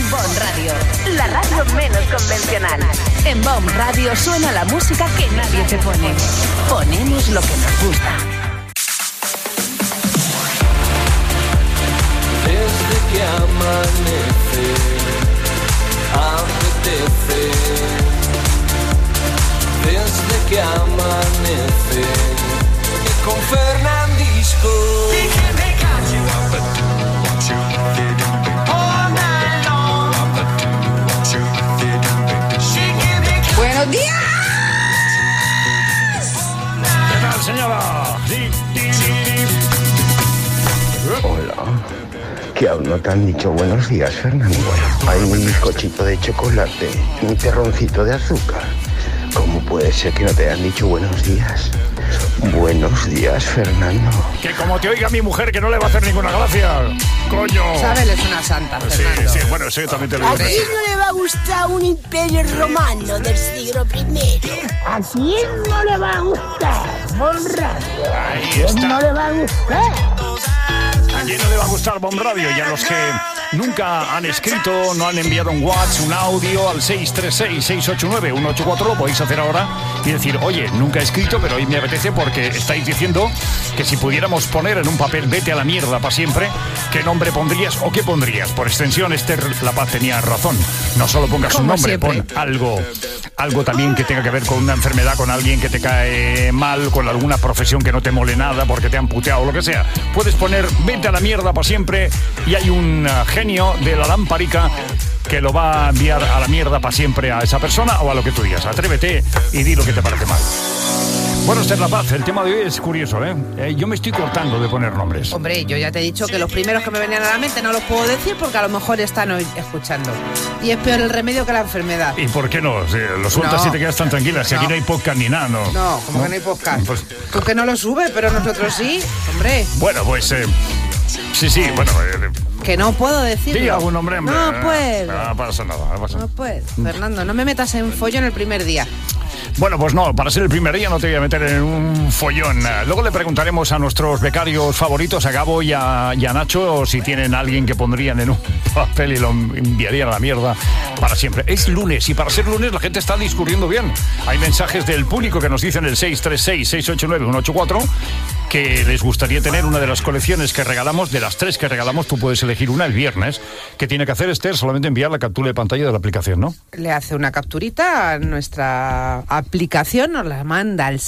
Bon Radio, la radio menos convencional. En Bon Radio suena la música que nadie te pone. Ponemos lo que nos gusta. Desde que amanece, apetece. Desde que amanece, con Fernandisco. ¡Buenos días! ¿Qué tal, señora? Hola. Que aún no te han dicho buenos días, Fernando. Hay un bizcochito de chocolate, un terroncito de azúcar. ¿Cómo puede ser que no te hayan dicho buenos días? Buenos días, Fernando. Que como te oiga mi mujer, que no le va a hacer ninguna gracia. ¡Coño! Isabel es una santa, Fernando. Sí, sí, bueno, sí, también te lo ¿A digo. quién no le va a gustar un imperio romano del siglo I? ¿A quién no le va a gustar? Monradio. Ahí está. No le va a gustar. ¿A quién no le va a gustar Bon Radio? Y a los que nunca han escrito, no han enviado un WhatsApp, un audio al 636-689-184, lo podéis hacer ahora y decir, oye, nunca he escrito, pero hoy me apetece porque estáis diciendo que si pudiéramos poner en un papel vete a la mierda para siempre, ¿qué nombre pondrías o qué pondrías? Por extensión, Esther La Paz tenía razón. No solo pongas un nombre, pon algo también que tenga que ver con una enfermedad, con alguien que te cae mal, con alguna profesión que no te mole nada porque te han puteado o lo que sea. Puedes poner vete a la mierda para siempre y hay un genio de la lamparica que lo va a enviar a la mierda para siempre a esa persona o a lo que tú digas. Atrévete y di lo que te parece mal. Bueno, Esther La Paz, el tema de hoy es curioso, ¿eh? Yo me estoy cortando de poner nombres. Hombre, yo ya te he dicho que los primeros que me venían a la mente no los puedo decir porque a lo mejor están hoy escuchando. Y es peor el remedio que la enfermedad. ¿Y por qué no? Si lo sueltas y te quedas tan tranquila. Si aquí no hay podcast ni nada, ¿no? No, como que no hay podcast. Pues, tú que no lo subes, pero nosotros sí, hombre. bueno, pues sí, bueno. Que no puedo decirlo. Diga algún nombre, hombre. No puedo. No pasa nada, no pasa No nada. puedo. Fernando, no me metas en follón el primer día. Bueno, pues no, para ser el primer día no te voy a meter en un follón. Luego le preguntaremos a nuestros becarios favoritos, a Gabo y a Nacho, si tienen a alguien que pondrían en un papel y lo enviarían a la mierda para siempre. Es lunes y para ser lunes la gente está discurriendo bien. Hay mensajes del público que nos dicen el 636-689-184 que les gustaría tener una de las colecciones que regalamos. De las 3 que regalamos, tú puedes elegir una el viernes. ¿Qué tiene que hacer, Esther? Solamente enviar la captura de pantalla de la aplicación, ¿no? Le hace una capturita a nuestra aplicación, nos la manda al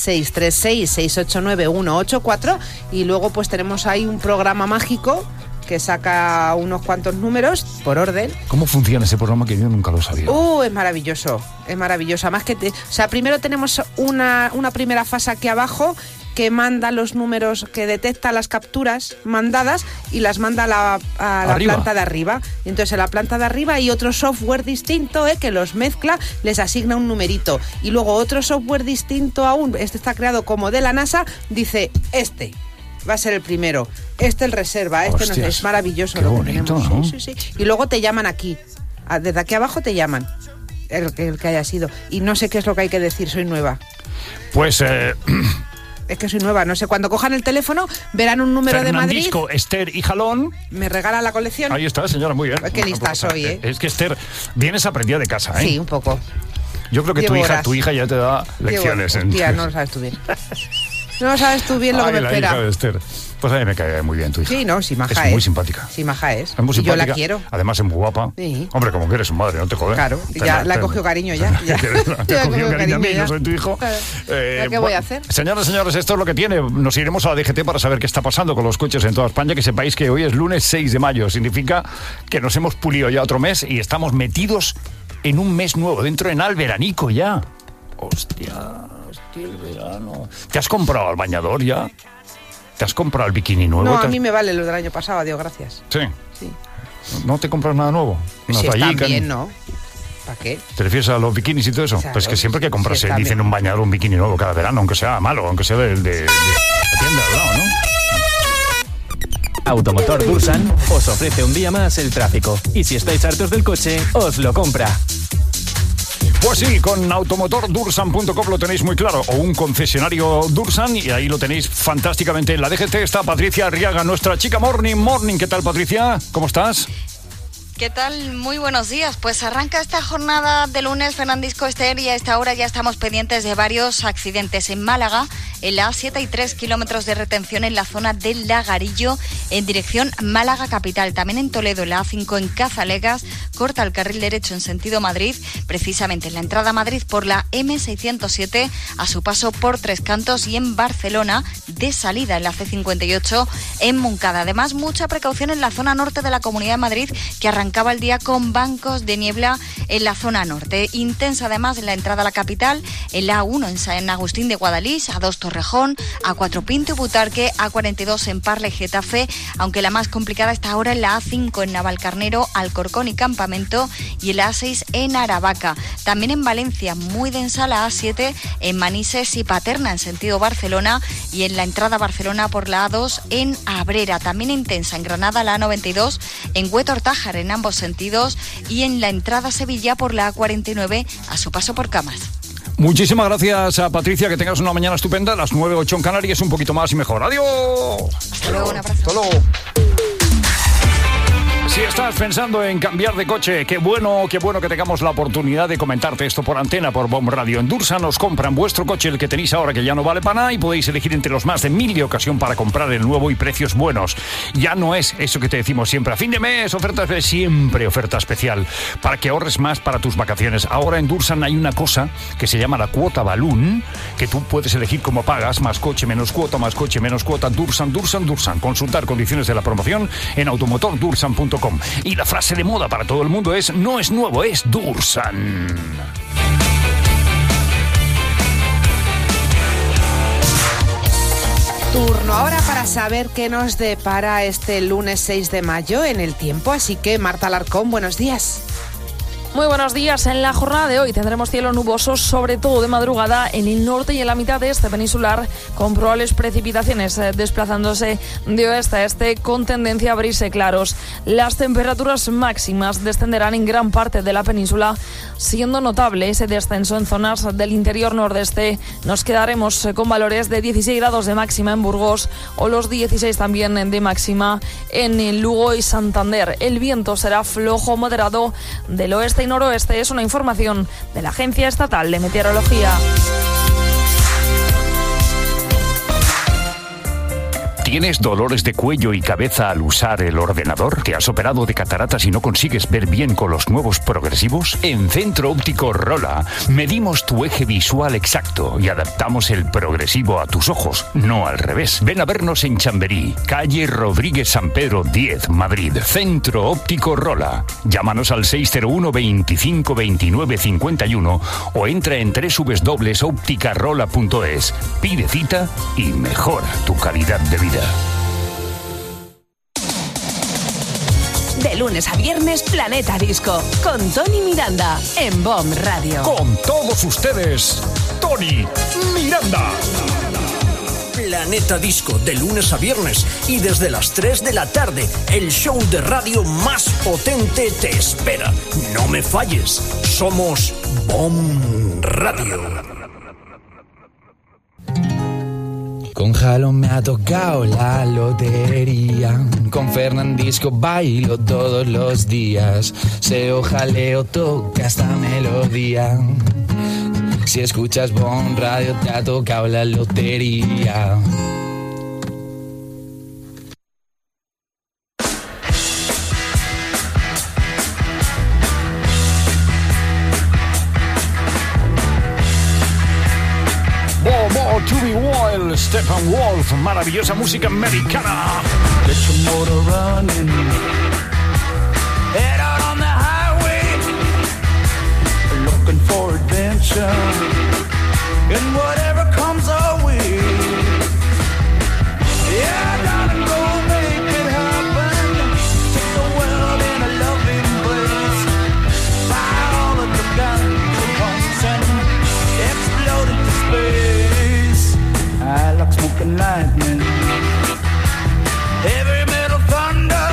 636-689-184 y luego pues tenemos ahí un programa mágico que saca unos cuantos números por orden. ¿Cómo funciona ese programa que yo nunca lo sabía? Es maravilloso, es maravilloso. Además que, o sea, primero tenemos una primera fase aquí abajo que manda los números, que detecta las capturas mandadas y las manda a la planta de arriba. Y entonces en la planta de arriba hay otro software distinto que los mezcla, les asigna un numerito. Y luego otro software distinto aún, este está creado como de la NASA, dice este va a ser el primero, este el reserva, este no sé, es maravilloso qué lo bonito, que tenemos. ¿no? Sí. Y luego te llaman aquí, desde aquí abajo te llaman, el que haya sido. Y no sé qué es lo que hay que decir, soy nueva. Pues Es que soy nueva, no sé, cuando cojan el teléfono verán un número de Madrid. Fernandisco, Esther y Jalón. Me regala la colección. Ahí está, señora, muy bien. Qué lista soy, ¿eh? Es que Esther, vienes aprendida de casa, ¿eh? Sí, un poco. Yo creo que tu hija ya te da lecciones. Tía, no lo sabes tú bien. No lo sabes tú bien lo que me la espera. hija de Esther. Pues a mí me cae muy bien tu hija. Sí, no, sí, maja es. Es muy simpática. Sí, maja es. Es muy y simpática. yo la quiero. Además es muy guapa. Sí. Hombre, como que eres su madre, no te jodes. Claro, ya la he cogido cariño ya. Te ha cogido cariño a mí, yo soy tu hijo. Claro. ¿Qué voy a hacer? Señoras y señores, esto es lo que tiene. Nos iremos a la DGT para saber qué está pasando con los coches en toda España. Que sepáis que hoy es lunes 6 de mayo. Significa que nos hemos pulido ya otro mes y estamos metidos en un mes nuevo, dentro de el veranico ya. Hostia, el verano. ¿Te has comprado el bañador ya? ¿Te has comprado el bikini nuevo? No, a mí me vale lo del año pasado, adiós, gracias. Sí. Sí. ¿No te compras nada nuevo? Si están bien, ¿no? ¿Para qué? ¿Te refieres a los bikinis y todo eso? Claro, pues que siempre que comprarse, sí, dicen un bañador, un bikini nuevo cada verano, aunque sea malo, aunque sea de la tienda al lado, ¿no? Automotor Dursan os ofrece un día más el tráfico. Y si estáis hartos del coche, os lo compra. Pues sí, con automotordursan.com lo tenéis muy claro, o un concesionario Dursan, y ahí lo tenéis fantásticamente. En la DGT está Patricia Arriaga, nuestra chica Morning. ¿Qué tal, Patricia? ¿Cómo estás? ¿Qué tal? Muy buenos días. Pues arranca esta jornada de lunes Fernandisco Ester y a esta hora ya estamos pendientes de varios accidentes en Málaga. En la A7 hay 3 kilómetros de retención en la zona del Lagarillo en dirección Málaga capital. También en Toledo, en la A5 en Cazalegas, corta el carril derecho en sentido Madrid, precisamente en la entrada a Madrid por la M607 a su paso por Tres Cantos, y en Barcelona de salida en la C58 en Moncada. Además, mucha precaución en la zona norte de la Comunidad de Madrid, que arrancaba el día con bancos de niebla en la zona norte. Intensa además en la entrada a la capital, en la A1 en San Agustín de Guadalís, A2 Torrejón, A4 Pinto y Butarque, A42 en Parla y Getafe, aunque la más complicada está ahora en la A5 en Navalcarnero, Alcorcón y Campamento, y en la A6 en Aravaca. También en Valencia, muy densa la A7 en Manises y Paterna en sentido Barcelona, y en la entrada a Barcelona por la A2 en Abrera. También intensa en Granada la A92 en Huetor-Tájar en ambos sentidos, y en la entrada a Sevilla por la A49 a su paso por Camas. Muchísimas gracias a Patricia, que tengas una mañana estupenda. Las 9:08 en Canarias, un poquito más y mejor. ¡Adiós! Hasta luego, un abrazo. Hasta luego. Si estás pensando en cambiar de coche, qué bueno que tengamos la oportunidad de comentarte esto por antena, por BOM Radio. En Dursan os compran vuestro coche, el que tenéis ahora, que ya no vale para nada, y podéis elegir entre los más de 1000 de ocasión para comprar el nuevo y precios buenos. Ya no es eso que te decimos siempre, a fin de mes, oferta especial, siempre oferta especial, para que ahorres más para tus vacaciones. Ahora en Dursan hay una cosa que se llama la cuota balloon, que tú puedes elegir cómo pagas, más coche, menos cuota, más coche, menos cuota. Dursan. Consultar condiciones de la promoción en automotordursan.com. Y la frase de moda para todo el mundo es: no es nuevo, es Dursan. Turno ahora para saber qué nos depara este lunes 6 de mayo en el tiempo. Así que, Marta Alarcón, buenos días. Muy buenos días. En la jornada de hoy tendremos cielo nuboso, sobre todo de madrugada en el norte y en la mitad este peninsular, con probables precipitaciones desplazándose de oeste a este con tendencia a abrirse claros. Las temperaturas máximas descenderán en gran parte de la península, siendo notable ese descenso en zonas del interior nordeste. Nos quedaremos con valores de 16 grados de máxima en Burgos o los 16 también de máxima en Lugo y Santander. El viento será flojo moderado del oeste y noroeste. Es una información de la Agencia Estatal de Meteorología. ¿Tienes dolores de cuello y cabeza al usar el ordenador? ¿Te has operado de cataratas y no consigues ver bien con los nuevos progresivos? En Centro Óptico Rola medimos tu eje visual exacto y adaptamos el progresivo a tus ojos, no al revés. Ven a vernos en Chamberí, calle Rodríguez San Pedro 10, Madrid. Centro Óptico Rola. Llámanos al 601 25 29 51 o entra en www.opticarola.es. Pide cita y mejora tu calidad de vida. De lunes a viernes, Planeta Disco, con Tony Miranda, en BOM Radio. Con todos ustedes, Tony Miranda. Planeta Disco, de lunes a viernes y desde las 3 de la tarde, el show de radio más potente te espera. No me falles, somos BOM Radio. Con Jalón me ha tocado la lotería. Con Fernandisco bailo todos los días. Seo, jaleo, toca esta melodía. Si escuchas BOM Radio te ha tocado la lotería. To Be Wild, Steppenwolf, maravillosa música americana. Get your motor running, head out on the highway, looking for adventure, and whatever comes our way. Yeah, I gotta go make it happen, take the world in a loving embrace, fire all of the guns at once and explode into space. I like smoking lightning, heavy metal thunder,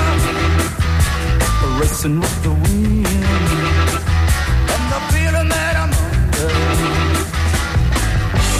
racing with the wind, and the feeling that I'm under.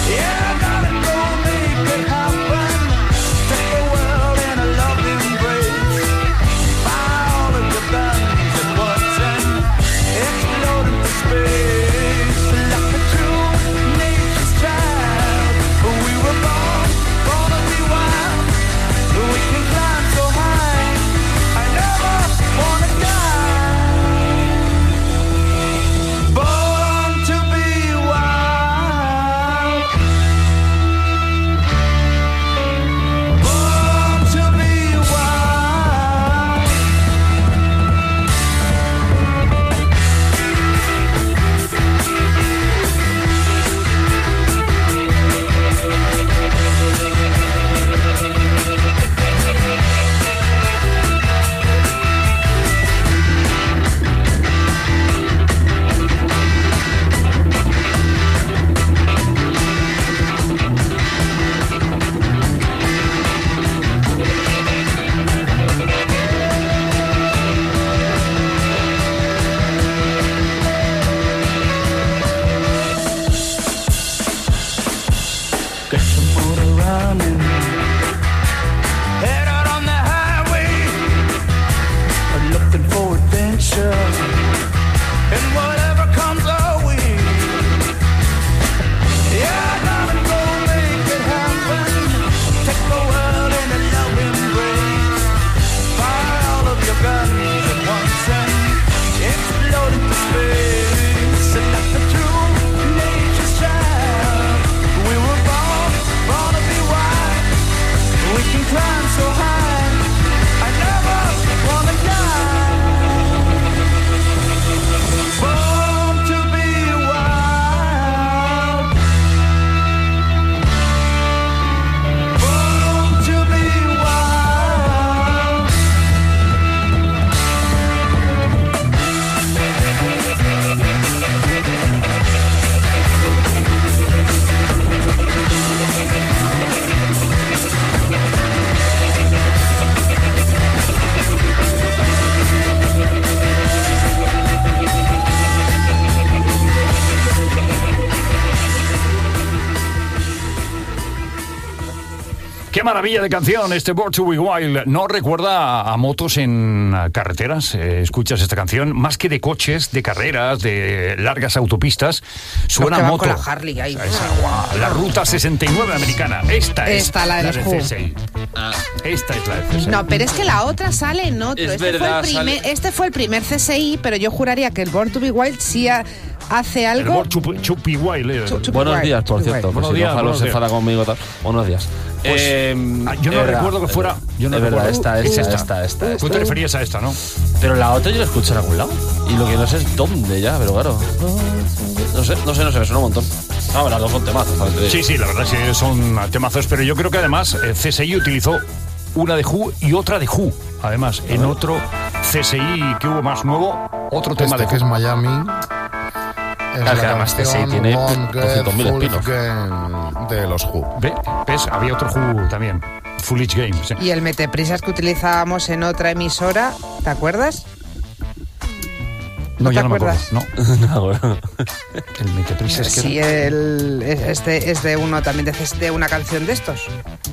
Qué maravilla de canción este Born to Be Wild. ¿No recuerda a motos en carreteras? Escuchas esta canción, más que de coches, de carreras, de largas autopistas, suena a moto. Con la Harley ahí. La ruta 69 americana. Esta es la de los CSI. Esta es la de CSI. No, pero es que la otra sale en otro. Este fue el primer CSI, pero yo juraría que el Born to Be Wild sí hace algo. El Born to Be Wild. Buenos días, por cierto. Buenos días. Ojalá se enfada conmigo. Buenos días. Pues, yo no recuerdo que fuera. Yo no es verdad, recuerdo. esta. Tú te referías a esta, ¿no? Pero la otra yo la escucho en algún lado. Y lo que no sé es dónde ya, pero claro. No sé, me suena un montón. Las dos son temazos. Sí, la verdad es que son temazos, pero yo creo que además CSI utilizó una de Who y otra de Who. Además, en otro CSI que hubo más nuevo, otro tema de que es Miami. Claro, que además CSI tiene 200.000 espinos. De los Who. ¿Ves? Había otro Who también. Foolish Games. Sí. Y el meteprisas que utilizábamos en otra emisora, ¿te acuerdas? No, ya no me acuerdo. No. El meteprisas que sí, este es de uno también de una canción de estos.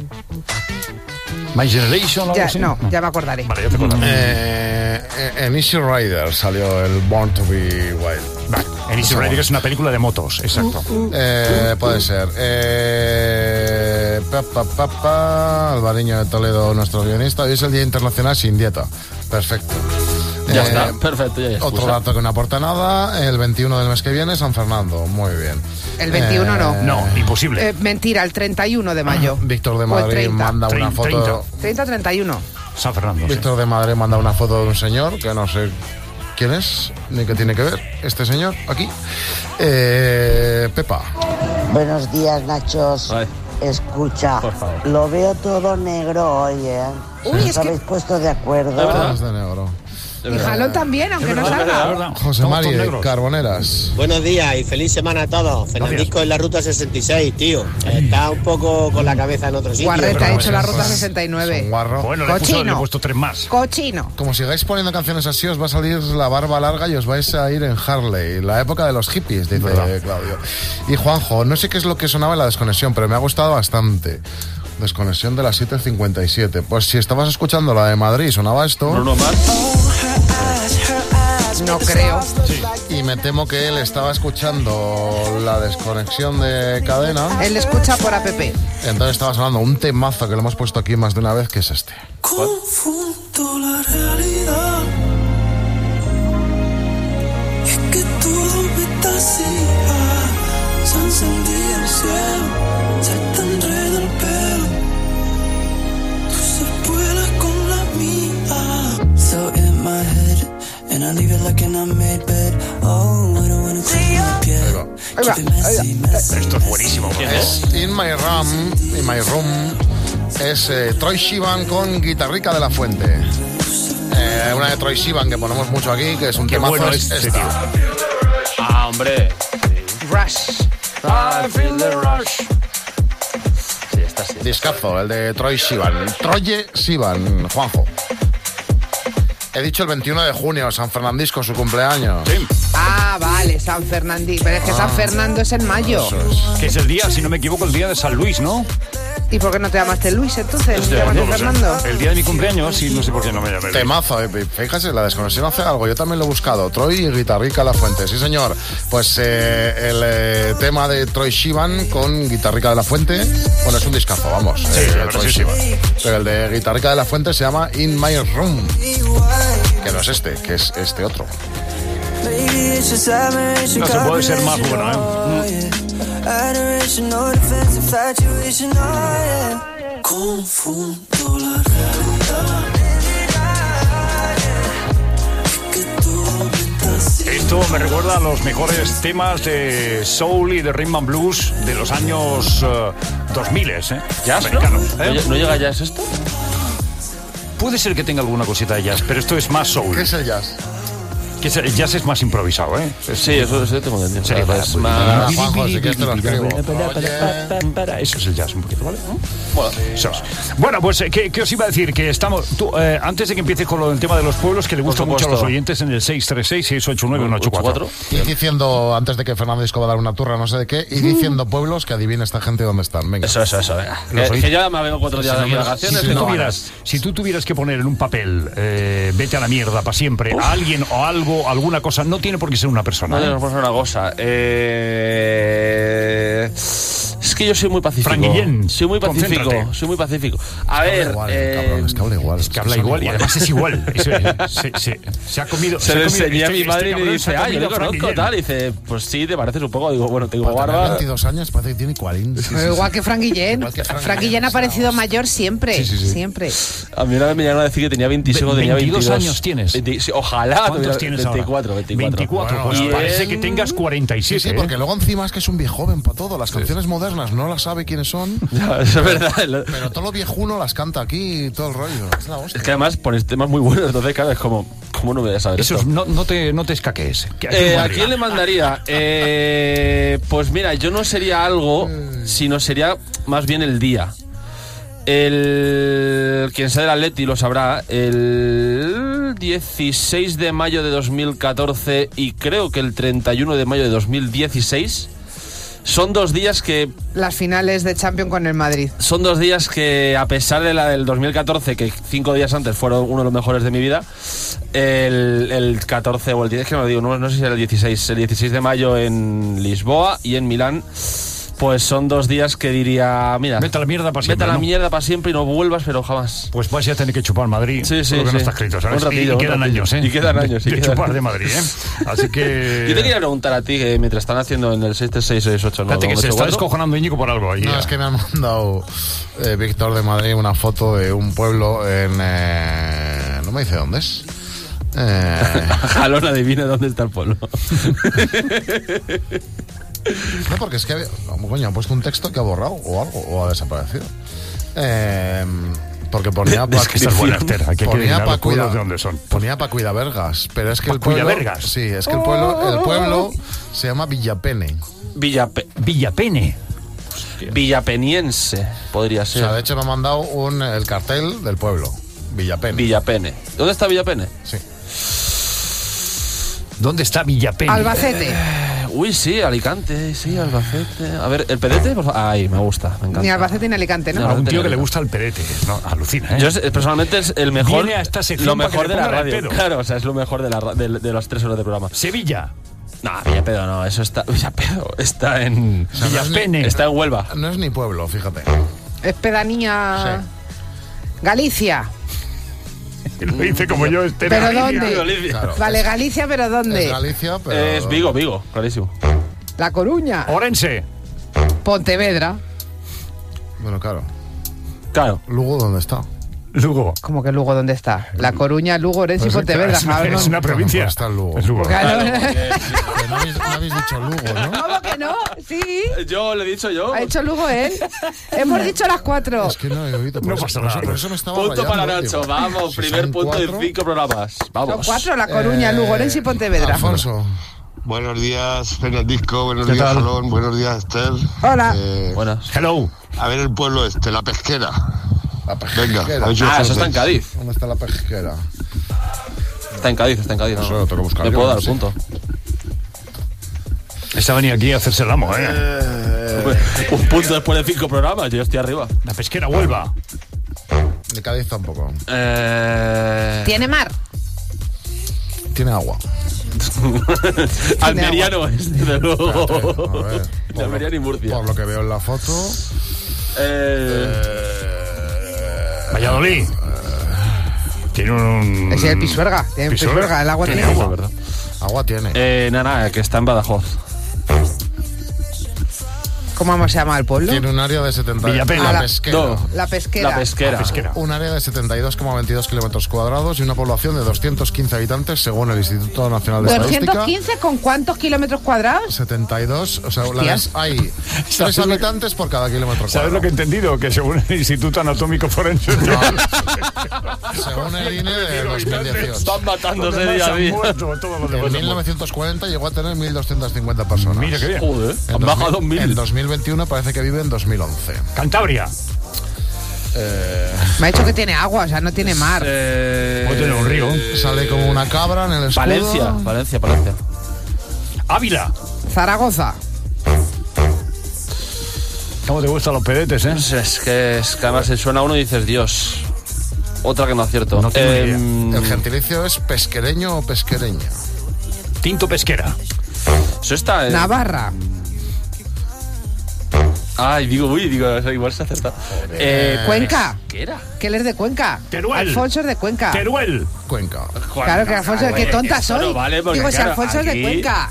My Generation. Ya me acordaré. Vale, ya te acordaré. En Easy Rider salió el Born to Be Wild. Vale. En Easy Rider es una película de motos, exacto. Puede ser. Alvariño de Toledo, nuestro guionista. Hoy es el Día Internacional Sin Dieta. Perfecto. Ya está, perfecto. Ya otro dato que no aporta nada. El 21 del mes que viene, San Fernando. Muy bien. El 21 no. No, imposible. Mentira, el 31 de mayo. Víctor de Madrid manda una foto. 30-31. San Fernando. Víctor de Madrid manda una foto de un señor que no sé quién es, ni qué tiene que ver este señor aquí. Pepa. Buenos días, Nachos. Ay. Escucha, lo veo todo negro hoy, ¿eh? ¿Os habéis puesto de acuerdo? Todos de negro. Y Jalón también, aunque no salga. José Mari, Carboneras. Buenos días y feliz semana a todos. Fernandisco en la ruta 66, tío. Está un poco con la cabeza en otro sitio. Guarreta ha hecho la ruta 69. Bueno, le he puesto 3 más. Cochino. Como sigáis poniendo canciones así, os va a salir la barba larga y os vais a ir en Harley. La época de los hippies, dice Claudio. Y Juanjo, no sé qué es lo que sonaba en la desconexión, pero me ha gustado bastante. Desconexión de las 7:57. Pues si estabas escuchando la de Madrid, sonaba esto. Bruno Mars. No creo. Sí. Y me temo que él estaba escuchando la desconexión de cadena. Él escucha por app. Entonces estaba sonando un temazo que lo hemos puesto aquí más de una vez, que es este. Confundo la realidad. Es que todo me está así. Se encendía el cielo, se te enreda el pelo. Tú se vuelas con la mía. So in my head, and I leave it like an unmade bed. Oh, I don't wanna clean my piel. Esto es buenísimo. Es In My Room. Es Troye Sivan con Guitarrica de la Fuente. Una de Troye Sivan que ponemos mucho aquí, que es un temazo. Bueno es este tío. Hombre. Rush. I feel the rush. Sí, está así. Discazo, el de Troye Sivan, Juanjo. He dicho el 21 de junio, San Fernandisco, su cumpleaños. Sí. Vale, San Fernandisco. Pero es que San Fernando es en mayo. Que es el día, si no me equivoco, el día de San Luis, ¿no? ¿Y por qué no te llamaste Luis entonces? ¿Te llamaste Fernando? El día de mi cumpleaños, sí, no sé por qué no me llamé. Temazo, fíjate, la desconexión hace algo. Yo también lo he buscado. Troye y Guitarrica La Fuente. Sí, señor. Pues el tema de Troye Sivan con Guitarrica de la Fuente. Bueno, es un discazo, vamos. Sí, Troye Sivan. Pero el de Guitarrica de la Fuente se llama In My Room. Que no es este, que es este otro. No se puede ser más bueno, ¿eh? Confundo la realidad. Esto me recuerda a los mejores temas de soul y de rhythm and blues de los años 2000, ¿eh? ¿Jazz? Americanos, ¿eh? ¿No llega jazz esto? Puede ser que tenga alguna cosita de jazz, pero esto es más soul. ¿Qué es el jazz? Que el jazz es más improvisado, ¿eh? Sí, eso tengo entendido. Sí, es más... Juanjo, si quieres te lo escribo. Eso es el jazz un poquito, ¿vale? Bueno, pues, ¿qué os iba a decir? Que estamos... Tú, antes de que empieces con lo del tema de los pueblos, que le gusta mucho a los oyentes en el 636-689-184. Y diciendo, antes de que Fernando Disco va a dar una turra, no sé de qué, y diciendo pueblos que adivine esta gente dónde están. Venga. Eso, venga. Que ya me vengo 4 días de vacaciones. Si tú tuvieras que poner en un papel, vete a la mierda para siempre, a alguien o algo, alguna cosa, no tiene por qué ser una persona. No tiene por qué ser una cosa. Es que yo soy muy pacífico. Fran Guillén, soy muy pacífico. A ver, es que habla igual. Es que habla igual y además es igual. Se ha comido. Se lo enseñé a mi madre y me dice, yo le conozco tal. Y dice, pues sí, te pareces un poco. Digo, bueno, tengo barba. 22 años, parece que tiene 40. Igual que Fran Guillén. Fran Guillén ha parecido mayor siempre. Siempre. A mí una vez me llegaron a decir que tenía 26 o tenía 22 años tienes. Ojalá. ¿Cuántos tienes 24. 24, pues parece que tengas 47. Sí, porque luego encima es que es un viejo joven para todo. Las canciones modernas no las sabe quiénes son. Ya, eso es verdad. Pero todo lo viejuno las canta aquí y todo el rollo. Es la hostia. Es que además pones temas muy buenos, entonces claro, es como, ¿cómo no voy a saber eso? Esto? No te escaquees. ¿A quién le mandaría? Pues mira, yo no sería algo, sino sería más bien el día. Quien sea del Atleti lo sabrá. El 16 de mayo de 2014 y creo que el 31 de mayo de 2016 son 2 días que... Las finales de Champions con el Madrid. Son 2 días que, a pesar de la del 2014, que 5 días antes fueron uno de los mejores de mi vida, el 14 o el 10, que no lo digo, no sé si era el 16 de mayo en Lisboa y en Milán, pues son 2 días que diría, mira, vete a la mierda para siempre. Vete a la mierda para siempre y no vuelvas, pero jamás. Pues vas a tener que chupar Madrid. Sí. Porque no está escrito, ¿sabes? Y quedan años, ¿eh? Y quedan años. De chupar de Madrid, ¿eh? Así que... Yo te quería preguntar a ti, que mientras están haciendo en el 63668... Fíjate que se está descojonando Íñigo por algo ahí. No, es que me han mandado Víctor de Madrid una foto de un pueblo en... no me dice dónde es. Jalón, adivina dónde está el pueblo. No, porque es que coño, han puesto un texto que ha borrado o algo, o ha desaparecido. Porque ponía para cuidar de dónde son. Ponía para cuidar Vergas, pero es que el pueblo... Vergas. Sí, es que el pueblo se llama Villapene. Villapene. Villapeniense, podría ser. O sea, de hecho me han mandado el cartel del pueblo. Villapene. ¿Dónde está Villapene? Sí. ¿Dónde está Villapene? Albacete. Uy, sí, Alicante, sí, Albacete. A ver, ¿el pedete? Ay, me gusta, me encanta. Ni Albacete ni Alicante, ¿no? A un tío que le gusta el pedete, no, alucina, ¿eh? Yo personalmente es el mejor. Viene a esta sección lo mejor de la radio. Claro, o sea, es lo mejor de las 3 horas de programa. Sevilla. No, Villapedo no, eso está... Villapedo está en... Villapene. Está en Huelva. No es ni pueblo, fíjate. Es pedanía... Sí. Galicia. Lo dice como yo, ¿Pero dónde? Claro, vale, Galicia, ¿pero dónde? Es Galicia, pero... Es Vigo, clarísimo. La Coruña. Orense. Pontevedra. Bueno, claro. Claro. ¿Lugo dónde está? Lugo. ¿Cómo que Lugo dónde está? La Coruña, Lugo, Orense y Pontevedra. Es una provincia. Pues está Lugo. Es Lugo. Claro. No habéis dicho Lugo, ¿no? ¿Cómo que no? Sí. Yo le he dicho yo. Ha hecho Lugo él. Hemos dicho las 4. Es que no he oído. No pasa nada. Por eso me estaba Punto rayando, para Nacho. digo. Vamos, Si primer son punto de 4, 5 programas. Vamos. Son 4, La Coruña, Lugo, Orense y Pontevedra. Alfonso. Buenos días, Fernandisco. Buenos días, Jalón. Buenos días, Esther. Hola. Buenas. Hello. A ver el pueblo La Pesquera. La Pesquera. Venga, eso está en Cádiz. ¿Dónde está la Pesquera? Está en Cádiz. Eso lo tengo que buscar. Le puedo dar el punto. Esta venía aquí a hacerse el amo, ¿eh? Un punto después de 5 programas, yo estoy arriba. La Pesquera, Huelva. De Cádiz tampoco. ¿Tiene mar? Tiene agua. Almería no es, desde luego. A ver, Ni Almería ni Murcia. Por lo que veo en la foto. Valladolid. Tiene un... Es el Pisuerga. Tiene Pisuerga. El agua tiene agua. ¿Verdad? Agua tiene. Nada, que está en Badajoz. ¿Cómo se llama el pueblo? Tiene un área de 70. Villapena. La Pesquera. La Pesquera. La Pesquera. Un área de 72,22 kilómetros cuadrados y una población de 215 habitantes según el Instituto Nacional de Estadística. ¿215 con cuántos kilómetros cuadrados? 72, o sea, hay 3 habitantes por cada kilómetro cuadrado. ¿Sabes lo que he entendido? Que según el Instituto Anatómico Forense... No. Según el INE de 2018. Están matándose día a día. En 1940 llegó a tener 1.250 personas. Mira qué bien. Joder, han bajado 1.000. En 2021 parece que vive en 2011. Cantabria. Me ha dicho que tiene agua, o sea, no tiene mar. Puede tener un río. Sale como una cabra en el escudo. Valencia. Ávila. Zaragoza. ¿Cómo te gustan los pedetes, eh? Es que además se suena uno y dices, Dios. Otra que no acierto. No tengo idea. El gentilicio es pesquereño o pesquereña. Tinto Pesquera. Eso está en... Navarra. Ay, digo, igual se acerta. Cuenca. ¿Qué era? Que él es de Cuenca. Teruel. Alfonso es de Cuenca. Teruel. Cuenca. Claro que Alfonso, qué tonta eso soy. no vale porque, digo, si claro, Alfonso es de aquí- Cuenca.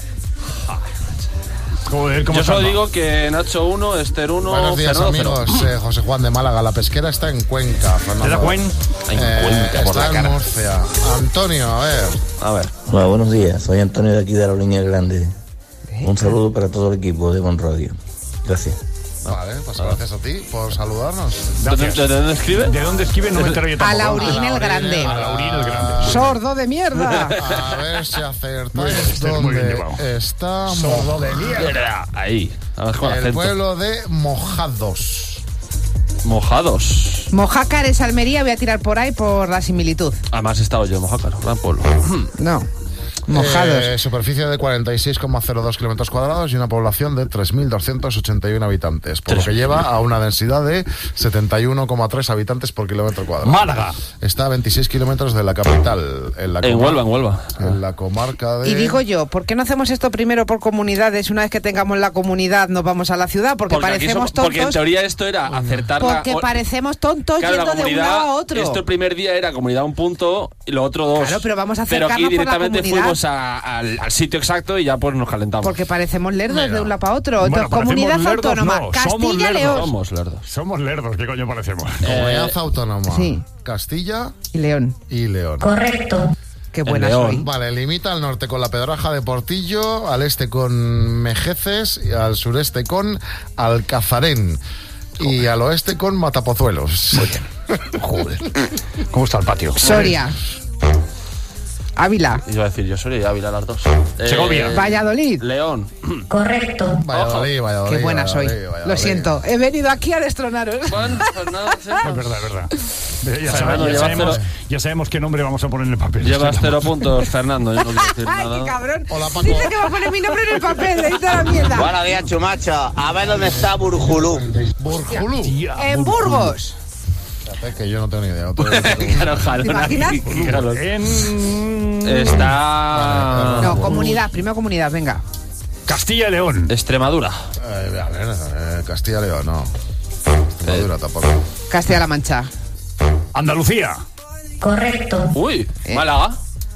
Joder, ¿cómo Yo solo estamos? digo que Nacho 1, Esther 1, Buenos días, Fernando amigos. 0. José Juan de Málaga. La Pesquera está en Cuenca. ¿Te da cuenta? Está en Murcia. Antonio, a ver. Hola, buenos días. Soy Antonio de aquí de la Línea Grande. Un saludo para todo el equipo de Bon Radio. Gracias. Vale, pues gracias a ti por saludarnos. ¿De dónde escribe? ¿De dónde escribe? No me entero yo A tampoco. Laurín el Grande. A Laurín el Grande. Sordo de mierda. A ver si acertáis Muy bien, dónde llevado. está Sordo de mierda. Ahí. Vamos con el acento. pueblo de Mojados. Mojados. Mojácar es Almería, voy a tirar por ahí por la similitud. Además he estado yo en Mojácar, gran pueblo. No. Mojados. Superficie de 46,02 kilómetros cuadrados y una población de 3.281 habitantes, por lo que lleva a una densidad de 71,3 habitantes por kilómetro cuadrado. Málaga. Está a 26 kilómetros de la capital. En Huelva. En la comarca de... Y digo yo, ¿por qué no hacemos esto primero por comunidades? Una vez que tengamos la comunidad nos vamos a la ciudad, porque aquí parecemos somos- Porque en tontos. teoría esto era acertar la... Porque parecemos tontos Claro, la yendo de un comunidad, lado a otro. esto el primer día era comunidad un punto y lo otro dos. Claro, pero vamos a Pero aquí acercarnos por la directamente comunidad. fuimos al sitio exacto y ya pues nos calentamos. Porque parecemos lerdos Mira. de un lado para otro. Bueno, Entonces, comunidad parecemos lerdos, autónoma, no, somos Castilla y lerdos. León. Somos lerdos. Somos lerdos, ¿qué coño parecemos? Comunidad autónoma. Sí. Castilla Y León. y León. Correcto. Qué buena León. soy. Vale, limita al norte con la Pedraja de Portillo, al este con Mejeces y al sureste con Alcazarén. Y al oeste con Matapozuelos. Joder. ¿Cómo está el patio? Soria. Ávila. Iba a decir yo soy Ávila las dos. Segovia. Valladolid. León. Correcto. Valladolid, Valladolid. Qué buena soy. Valladolid. Lo siento. He venido aquí a destronaros. Juan, Fernando, Es verdad, es verdad. Ya, Fernando, llevas ya sabemos qué nombre vamos a poner en el papel. Llevas 0 puntos, Fernando. Yo no quiero decir Ay, nada. qué cabrón. Hola, Paco. Dice que va a poner mi nombre en el papel. Le dice la mierda. Buenos días, chumacho. A ver dónde está Burjulú. Burjulú. En Burgos. Espérate, que yo no tengo ni idea. Claro, jalona. ¿Te imaginas? Claro. En Está... No, comunidad. Primero comunidad, venga. Castilla y León. Extremadura. A ver, Castilla y León, no. Extremadura tampoco. Castilla-La Mancha. Andalucía. Correcto. Uy, Málaga.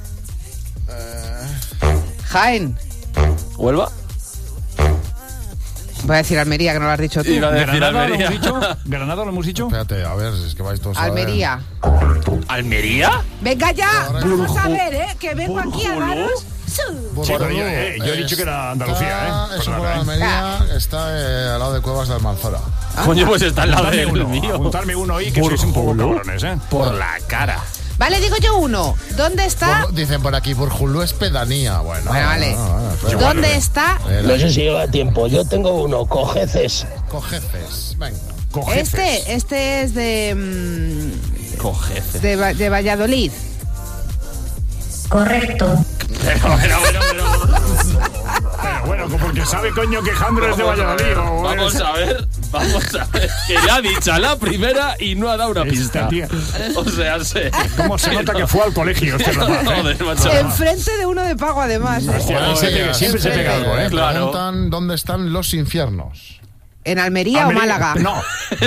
Jaén. Huelva. Voy a decir Almería, que no lo has dicho tú. Iba a decir ¿Granada lo Almería. hemos dicho? ¿Granada lo hemos dicho? Espérate, a ver, es que vais todos a ver. Almería. ¿Almería? Venga ya. Correcto. Vamos a ver, que vengo aquí a Burjulú. daros. Sí, Burjulú. pero yo he dicho que era Andalucía, Está, es un Perdona, pueblo de Almería, está al lado de Cuevas de Almanzora. Coño, pues está al lado Apuntarme del uno, mío. apuntarme uno ahí, que sois un poco cabrones, ¿eh? Por la cara. Vale, digo yo uno. ¿Dónde está? Dicen por aquí, Burjulú es pedanía. Bueno, Vale. espera. ¿Dónde está? No sé si lleva tiempo. Yo tengo uno, Cojeces. Cojeces, venga. Este es de Cojeces. de Valladolid. Correcto. Pero bueno, porque sabe coño que Jandro es de Valladolid. Vamos a ver. Que ya ha dicho a la primera y no ha dado una pista. tía. O sea, sé. ¿Cómo se nota que fue al colegio este rapaz, Joder, macho. Enfrente de uno de pago, además. Siempre se pega algo, ¿eh? Claro. Preguntan dónde están los infiernos. ¿En Almería o Málaga? No.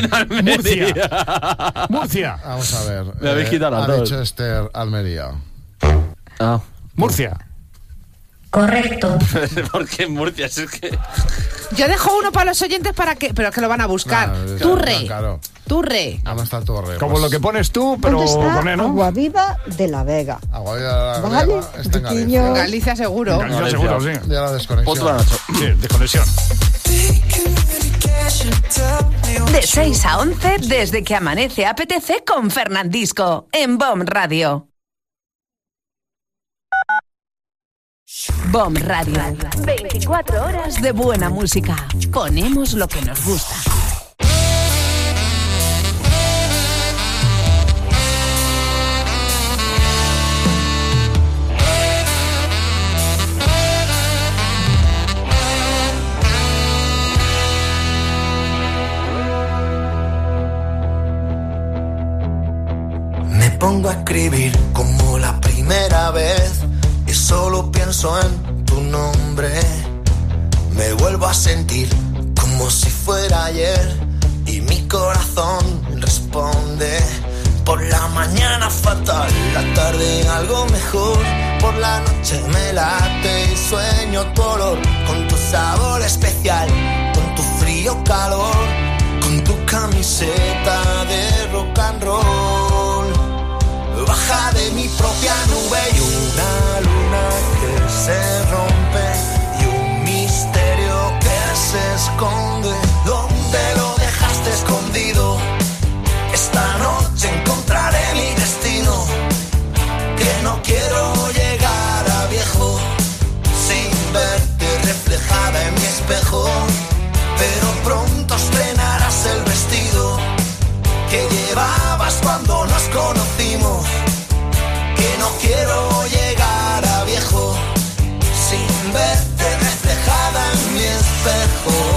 Murcia. Vamos a ver. Me habéis quitado las ha dos. dicho Esther Almería. Ah. Murcia. Correcto. Porque en Murcia es que... Yo dejo uno para los oyentes pero es que lo van a buscar. No, Turre. claro. Turre. ¿Dónde está Turre? Como lo que pones tú, pero ¿Dónde está con E, ¿no? Aguaviva de la Vega? Aguaviva de la Vale, Vega está en Galicia. Riquiño. Galicia seguro. Galicia seguro, sí. Ya la desconexión. Otra, Nacho. Sí, desconexión. De 6 a 11, desde que amanece apetece con Fernandisco, en BOM Radio. BOM Radio. 24 horas de buena música. Ponemos lo que nos gusta. Me pongo a escribir como la primera vez y solo pienso en tu nombre. Me vuelvo a sentir como si fuera ayer y mi corazón responde. Por la mañana fatal, la tarde algo mejor. Por la noche me late y sueño tu olor, con tu sabor especial, con tu frío calor, con tu camiseta de rock and roll. Baja de mi propia nube y una luna que se rompe y un misterio que se esconde. ¿Dónde lo dejaste escondido? Esta noche encontraré mi destino, que no quiero llegar a viejo sin verte reflejada en mi espejo. Pero pronto estrenarás el vestido que llevabas cuando nos conocimos, que no quiero llegar a viejo sin verte reflejada en mi espejo.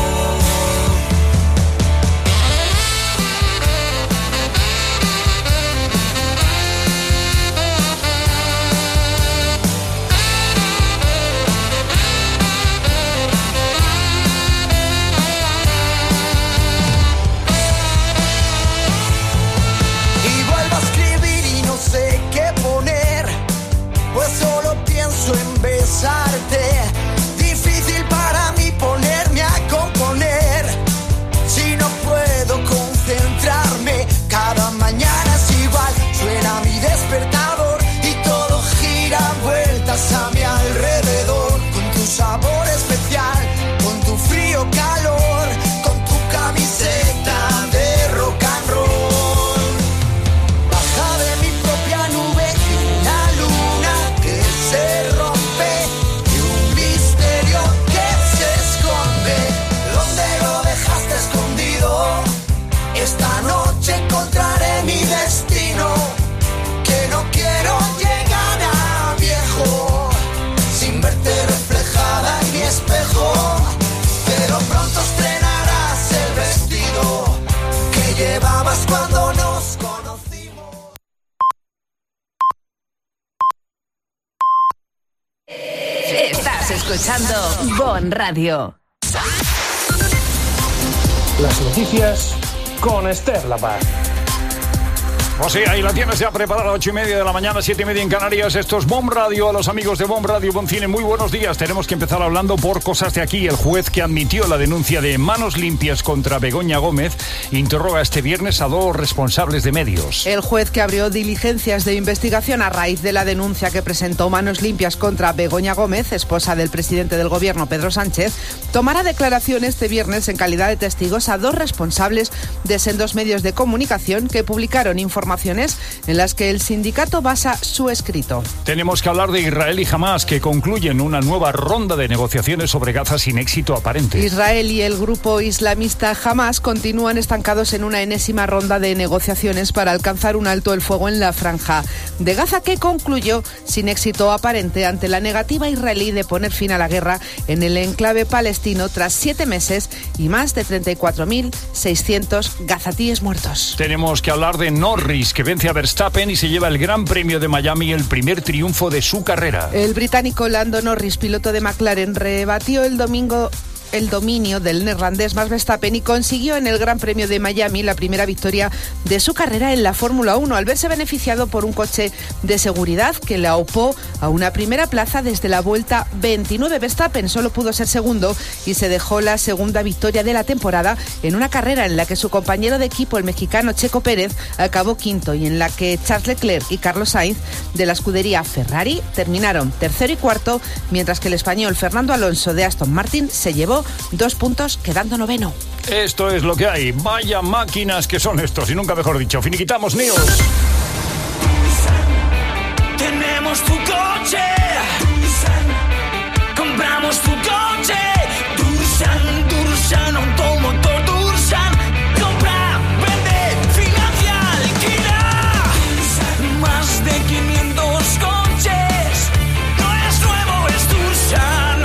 En besarte, difícil para mí ponerme a componer. Si no puedo concentrarme, cada mañana es igual. Suena mi despertador y todo gira vueltas a mi alrededor. Con tu sabor especial, con tu frío calor, con tu camiseta de rock and roll. Baja de mi propia nube y una luna que se rompe y un misterio que se esconde. ¿Dónde lo dejaste escondido? Esta noche encontraré mi destino, que no quiero llegar a viejo sin verte reflejada en mi espejo. Pero pronto estrenarás el vestido que llevabas cuando nos conocimos. Estás escuchando BOM Radio. Las noticias con Esther Lapaz. Pues sí, ahí la tienes ya preparada, 8:30 de la mañana, 7:30 en Canarias. Esto es BOM Radio. A los amigos de BOM Radio, BOM Cine, muy buenos días. Tenemos que empezar hablando por cosas de aquí. El juez que admitió la denuncia de Manos Limpias contra Begoña Gómez interroga este viernes a 2 responsables de medios. El juez que abrió diligencias de investigación a raíz de la denuncia que presentó Manos Limpias contra Begoña Gómez, esposa del presidente del gobierno Pedro Sánchez, tomará declaración este viernes en calidad de testigos a 2 responsables de sendos medios de comunicación que publicaron informaciones en las que el sindicato basa su escrito. Tenemos que hablar de Israel y Hamás, que concluyen una nueva ronda de negociaciones sobre Gaza sin éxito aparente. Israel y el grupo islamista Hamás continúan estancados en una enésima ronda de negociaciones para alcanzar un alto el fuego en la franja de Gaza, que concluyó sin éxito aparente ante la negativa israelí de poner fin a la guerra en el enclave palestino tras 7 meses y más de 34.600 gazatíes muertos. Tenemos que hablar de Norris, que vence a Verstappen y se lleva el Gran Premio de Miami, el primer triunfo de su carrera. El británico Lando Norris, piloto de McLaren, rebatió el domingo el dominio del neerlandés Max Verstappen y consiguió en el Gran Premio de Miami la primera victoria de su carrera en la Fórmula 1, al verse beneficiado por un coche de seguridad que le aupó a una primera plaza desde la vuelta 29. Verstappen solo pudo ser segundo y se dejó la segunda victoria de la temporada en una carrera en la que su compañero de equipo, el mexicano Checo Pérez, acabó quinto y en la que Charles Leclerc y Carlos Sainz de la escudería Ferrari terminaron tercero y cuarto, mientras que el español Fernando Alonso de Aston Martin se llevó 2 puntos, quedando noveno. Esto es lo que hay. Vaya máquinas que son estos, y nunca mejor dicho. Finiquitamos News. Tenemos tu coche, compramos tu coche, Dursan, automotor Dursan, compra, vende, financia, alquila, más de 500 coches, no es nuevo, es Dursan.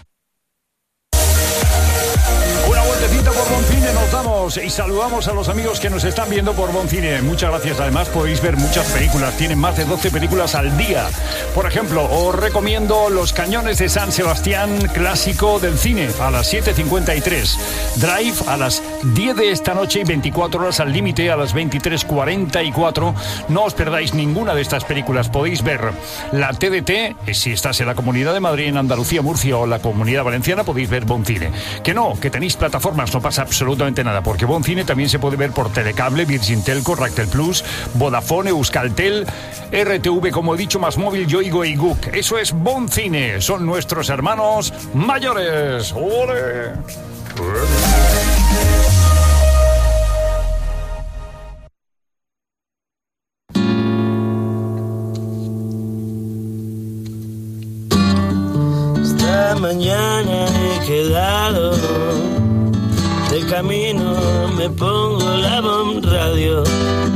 Una vueltecita por Boncine, nos damos y saludamos a los amigos que nos están viendo por Boncine. Muchas gracias. Además podéis ver muchas películas, tienen más de 12 películas al día. Por ejemplo, os recomiendo Los Cañones de San Sebastián, clásico del cine, a las 7:53. Drive a las 10 de esta noche y 24 horas al límite a las 23:44. No os perdáis ninguna de estas películas. Podéis ver la TDT, si estás en la Comunidad de Madrid, en Andalucía, Murcia o la Comunidad Valenciana, podéis ver Boncine. Que no, que tenéis plataformas, no pasa absolutamente nada, porque Boncine también se puede ver por Telecable, Virgin Telco, Ractel Plus, Vodafone, Euskaltel, RTV, como he dicho, Más Móvil, Yoigo y Guk. Eso es Boncine, son nuestros hermanos mayores. ¡Ole! Esta mañana he quedado de camino, me pongo la Bomb Radio.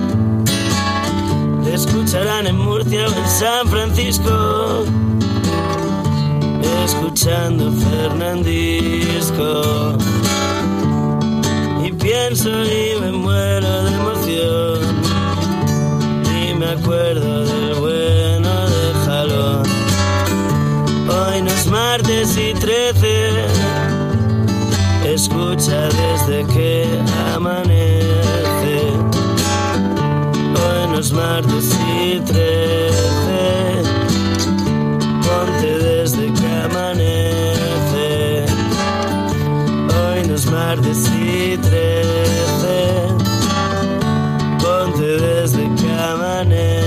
Te escucharán en Murcia o en San Francisco, escuchando Fernandisco. Y pienso y me muero de emoción, y me acuerdo del bueno de Jalón. Hoy no es martes y 13, escucha desde que amanece. Hoy no es martes y 13, ponte desde que amanece. Hoy no es martes y 13, ponte desde que amanece.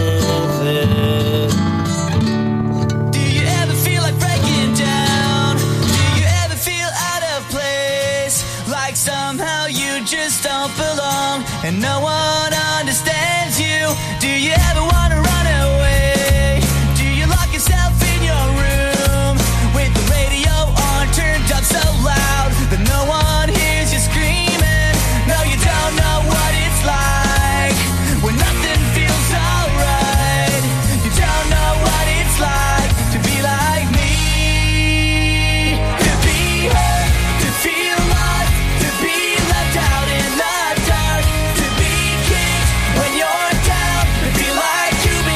Somehow you just don't belong, and no one understands you. Do you ever want to run away? Do you lock yourself in your room with the radio on turned up so loud that no one hears you screaming? No, you don't know what it's like when nothing feels alright. You don't know what it's like to be like me, to be hurt, to feel lost, to be left out in the dark, to be kicked when you're down, to feel like you've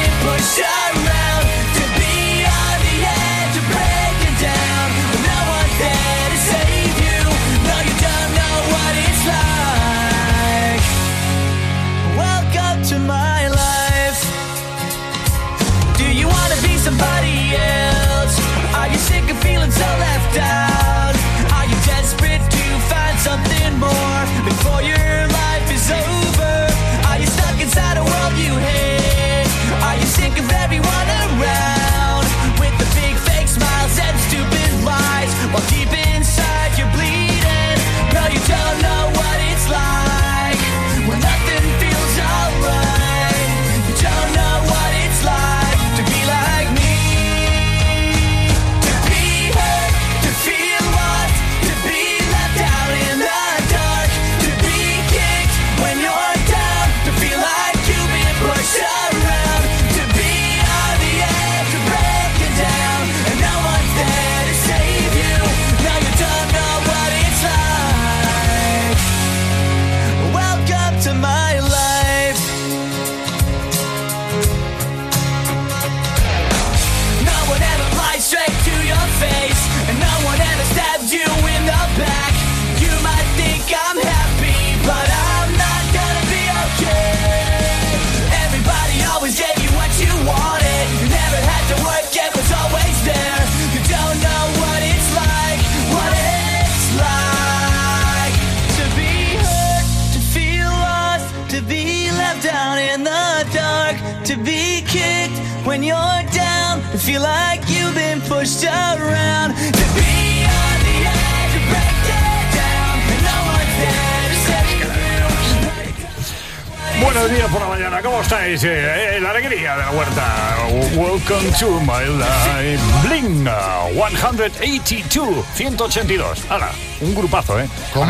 when you're down, to feel like you've been pushed around, to be on the edge, to break it down, and no one's there to set you through. Buenos días por la mañana, ¿cómo estáis? La alegría de la huerta. Welcome to my life. Bling 182, 182. Ahora, un grupazo, ¿eh? ¿Cómo?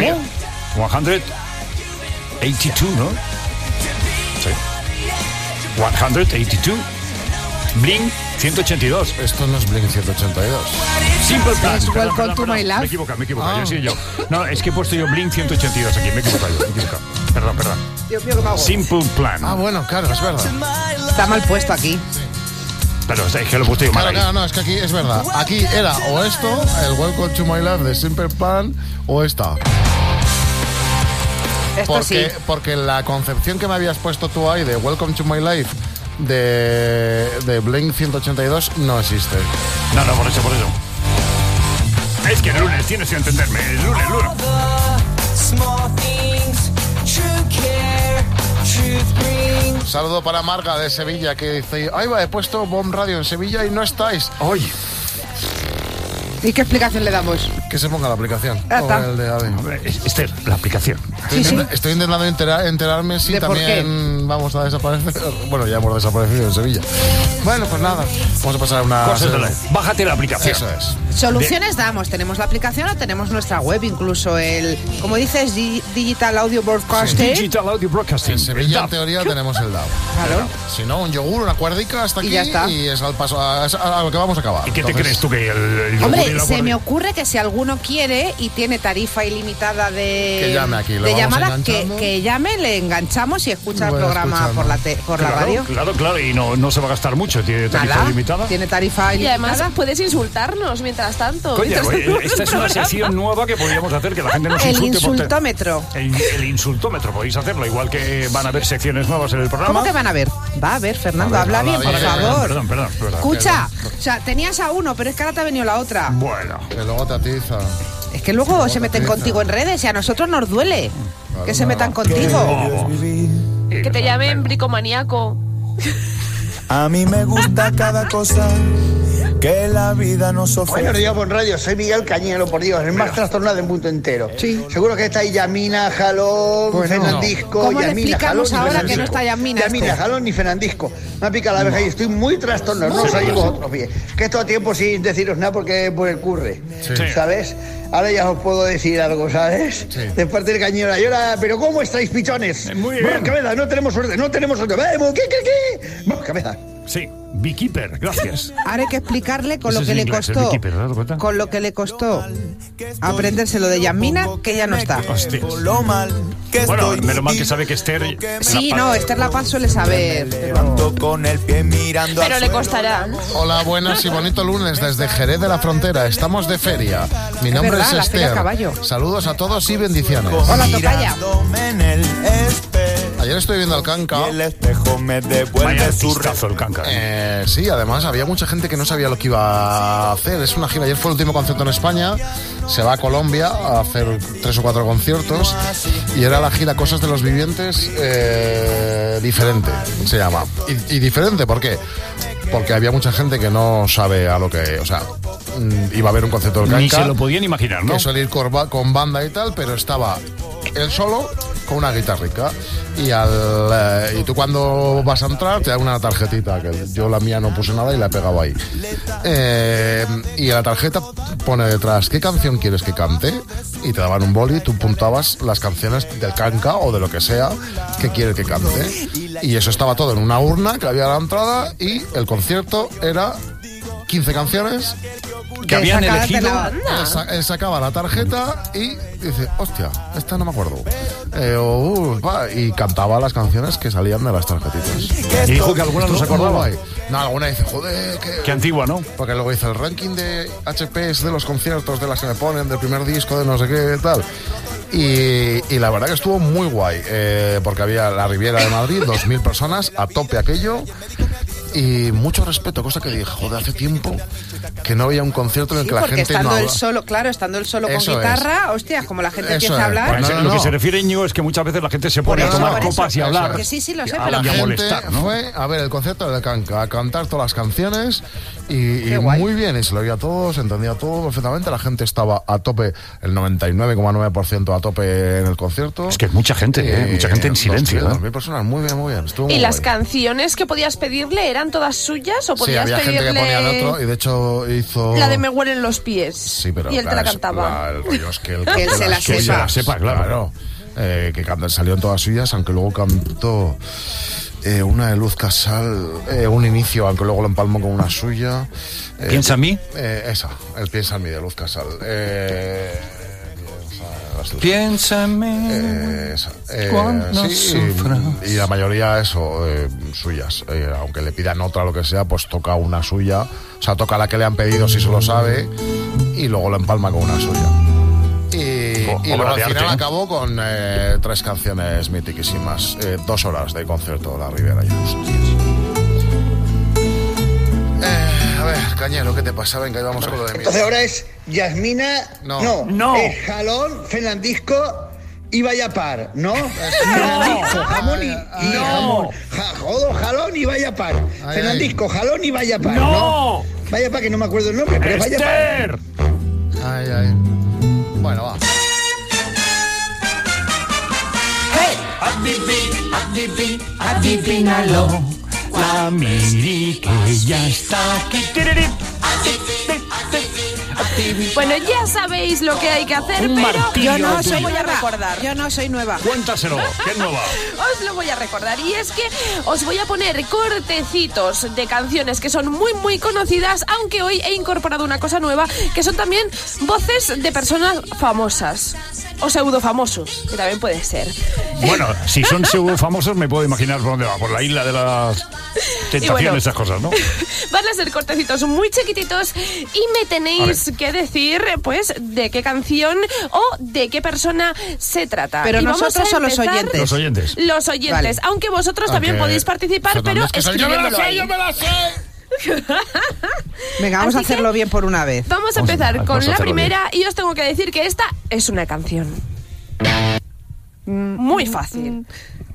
182, ¿no? Sí. 182. Bling 182. Esto no es Bling 182. Simple Plan. Es Welcome to my life. Me equivoco. Yo sí, yo. No, es que he puesto yo Bling 182 aquí. Me he equivocado. Perdón. Dios mío, ¿qué me hago? Simple Plan. Ah, bueno, claro, es verdad. Está mal puesto aquí. Pero es que lo he puesto yo mal ahí. Claro, no, es que aquí es verdad. Aquí era o esto, el Welcome to My Life de Simple Plan, o esta. Porque la concepción que me habías puesto tú ahí de Welcome to My Life de Blink 182 no existe. No, por eso. Es que el lunes tienes que entenderme. El lunes. Un saludo para Marga de Sevilla que dice: ay, va, he puesto Bomb Radio en Sevilla y no estáis. Oye. ¿Y qué explicación le damos? Que se ponga la aplicación. El de Esther, la aplicación. Estoy intentando enterarme si también vamos a desaparecer. Bueno, ya hemos desaparecido en Sevilla. Bueno, pues nada, vamos a pasar una... Bájate la aplicación. Eso es. Soluciones damos. Tenemos la aplicación o tenemos nuestra web, incluso el... Como dices, Digital Audio Broadcasting. Digital Audio Broadcasting. En Sevilla, en teoría, tenemos el DAB. Claro. Si no, un yogur, una cuerdica hasta aquí y ya está. Y es al paso a lo que vamos a acabar. ¿Y qué te crees tú que el yogur? Hombre, se me ocurre que si alguno quiere y tiene tarifa ilimitada que llame aquí, de llamadas, que llame, le enganchamos y escucha el programa por la radio. Claro, y no se va a gastar mucho, tiene tarifa ilimitada. Tiene tarifa ilimitada. Y además puedes insultarnos mientras tanto. Coño, esta es una sección nueva que podríamos hacer, que la gente nos insulte. El insultómetro. El insultómetro, podéis hacerlo, igual que van a haber secciones nuevas en el programa. ¿Cómo que van a ver? Va a ver, Fernando, habla bien, por favor. Perdón. Escucha, o sea, tenías a uno, pero es que ahora te ha venido la otra. Bueno. Que luego te atiza. Es que luego se meten contigo en redes y a nosotros nos duele que se metan contigo. Que te llamen bricomaníaco. A mí me gusta cada cosa que la vida nos ofrece. Buenos días, Bon Radio. Soy Miguel Cañero, por Dios, el más trastornado del mundo entero. Sí. Seguro que está ahí Yamina, Jalón, Fernandisco. ¿Cómo Yamina, le explicamos Jalón, ahora que no está Yamina? Yamina, Jalón y Fernandisco. Me ha picado la abeja y estoy muy trastornado. No sabéis vosotros bien. Que esto a tiempo sin deciros nada porque por el curre. Sí. ¿Sabes? Ahora ya os puedo decir algo, ¿sabes? Sí. De parte del Cañero. Ahora, pero ¿cómo estáis, pichones? Muy bien. Bueno, cabeza, no tenemos suerte. Vamos, ¿qué? Vamos, cabeza. Sí, Beekeeper, gracias. Ahora hay que explicarle con Ese lo que es le inglés, costó. el Beekeeper, ¿te das cuenta? Con lo que le costó aprenderse lo de Yamina, que ya no está. Hostias. Bueno, menos mal que sabe que Esther... Sí, no, Esther La Paz suele saber. Con el pie mirando Pero le costará. Hola, buenas y bonito lunes desde Jerez de la Frontera. Estamos de feria. Mi nombre verdad, es la Feria Esther. Caballo. Saludos a todos y bendiciones. Hola, tocaya. Ayer estoy viendo al Canca. El espejo me devuelve Vaya su artistazo el Canca. Sí, además había mucha gente que no sabía lo que iba a hacer. Es una gira. Ayer fue el último concierto en España. Se va a Colombia a hacer 3 o 4 conciertos. Y era la gira Cosas de los Vivientes diferente, se llama. Y diferente, ¿por qué? Porque había mucha gente que no sabe a lo que... O sea, iba a haber un concierto del Canca. Ni se lo podían imaginar, ¿no? Que suele ir con banda y tal, pero estaba él solo con una guitarrica. Y tú cuando vas a entrar te dan una tarjetita, que yo la mía no puse nada y la he pegado ahí. Y la tarjeta pone detrás, ¿qué canción quieres que cante? Y te daban un boli, tú puntabas las canciones del Canca o de lo que sea que quiere que cante. Y eso estaba todo en una urna que había a la entrada y el concierto era 15 canciones que habían elegido. Él sacaba la tarjeta y dice, hostia, esta no me acuerdo. Y cantaba las canciones que salían de las tarjetitas. Y dijo que algunas no se acordaba. No, alguna dice, joder, qué antigua, ¿no? Porque luego dice, el ranking de HPs de los conciertos, de las que me ponen, del primer disco, de no sé qué, tal. Y la verdad que estuvo muy guay, porque había la Riviera de Madrid, 2.000 personas, a tope aquello. y mucho respeto, cosa que dije, joder, hace tiempo que no había un concierto en el que la gente estando no él habla. solo, claro, estando él solo Eso con guitarra, hostias, como la gente Eso empieza a es. hablar. Pues lo que se refiere, Íñigo, es que muchas veces la gente se pone a tomar copas y a hablar. Que sí, lo sé, La pero gente molestar, ¿no? fue a ver el concierto de Canca, a cantar todas las canciones y muy bien, y se lo oía todo, se entendía todo perfectamente, la gente estaba a tope, el 99,9% a tope en el concierto. Es que es mucha gente, mucha gente en silencio. 2.000 personas, muy bien, estuvo muy ¿Y las guay. canciones que podías pedirle eran todas suyas o Sí, podías había gente que ponía el pedirle otro y de hecho hizo... la de Me huelen los pies? Sí, pero y él te la claro, cantaba. el rollo es que él Que él se la Que se la sepa, claro. Que salió en todas suyas, aunque luego cantó una de Luz Casal, un inicio, aunque luego lo empalmó con una suya. ¿Piensa en mí? Esa, el Piensa en mí de Luz Casal. Piensa en mí esa. cuando Sí, sufras. y la mayoría eso, suyas. Aunque le pidan otra lo que sea, pues toca una suya. O sea, toca la que le han pedido si se lo sabe y luego lo empalma con una suya. Y luego al final acabó con 3 canciones mitiquísimas. 2 horas de concierto La Ribera. A ver, Cañero, ¿qué te pasa? Venga, ahí vamos con lo de mí. Entonces ahora es Yasmina, No. Jalón, Fernandisco y Vallapar, ¿no? Fernandisco, jamón y jamón. Jodo, Jalón y Vallapar. Fernandisco, Jalón y Vallapar, ¿no? Vallapar, que no me acuerdo el nombre, pero es Vallapar. Ay. Bueno, va. Adivínalo. La Miri que ya está aquí. Bueno, ya sabéis lo que hay que hacer, Un pero martillo yo no tuyo. os voy a recordar. Yo no soy nueva. Cuéntaselo, ¿qué es nueva? Os lo voy a recordar, y es que os voy a poner cortecitos de canciones que son muy muy conocidas, aunque hoy he incorporado una cosa nueva, que son también voces de personas famosas o pseudo famosos, que también puede ser. Bueno, si son pseudo famosos me puedo imaginar por dónde va, por la isla de las tentaciones, bueno, esas cosas, ¿no? Van a ser cortecitos muy chiquititos y me tenéis que decir, pues, de qué canción o de qué persona se trata. Pero y vamos nosotros a o los empezar- oyentes. Los oyentes. Los oyentes, Vale. aunque vosotros también Aunque podéis participar, pero Fernández, que soy yo me la escribiéndolo sé, ahí. yo me la sé. Venga, vamos a Así que hacerlo bien por una vez. Vamos a empezar con vamos a la hacerlo primera y os tengo que decir que esta es una canción. Muy fácil.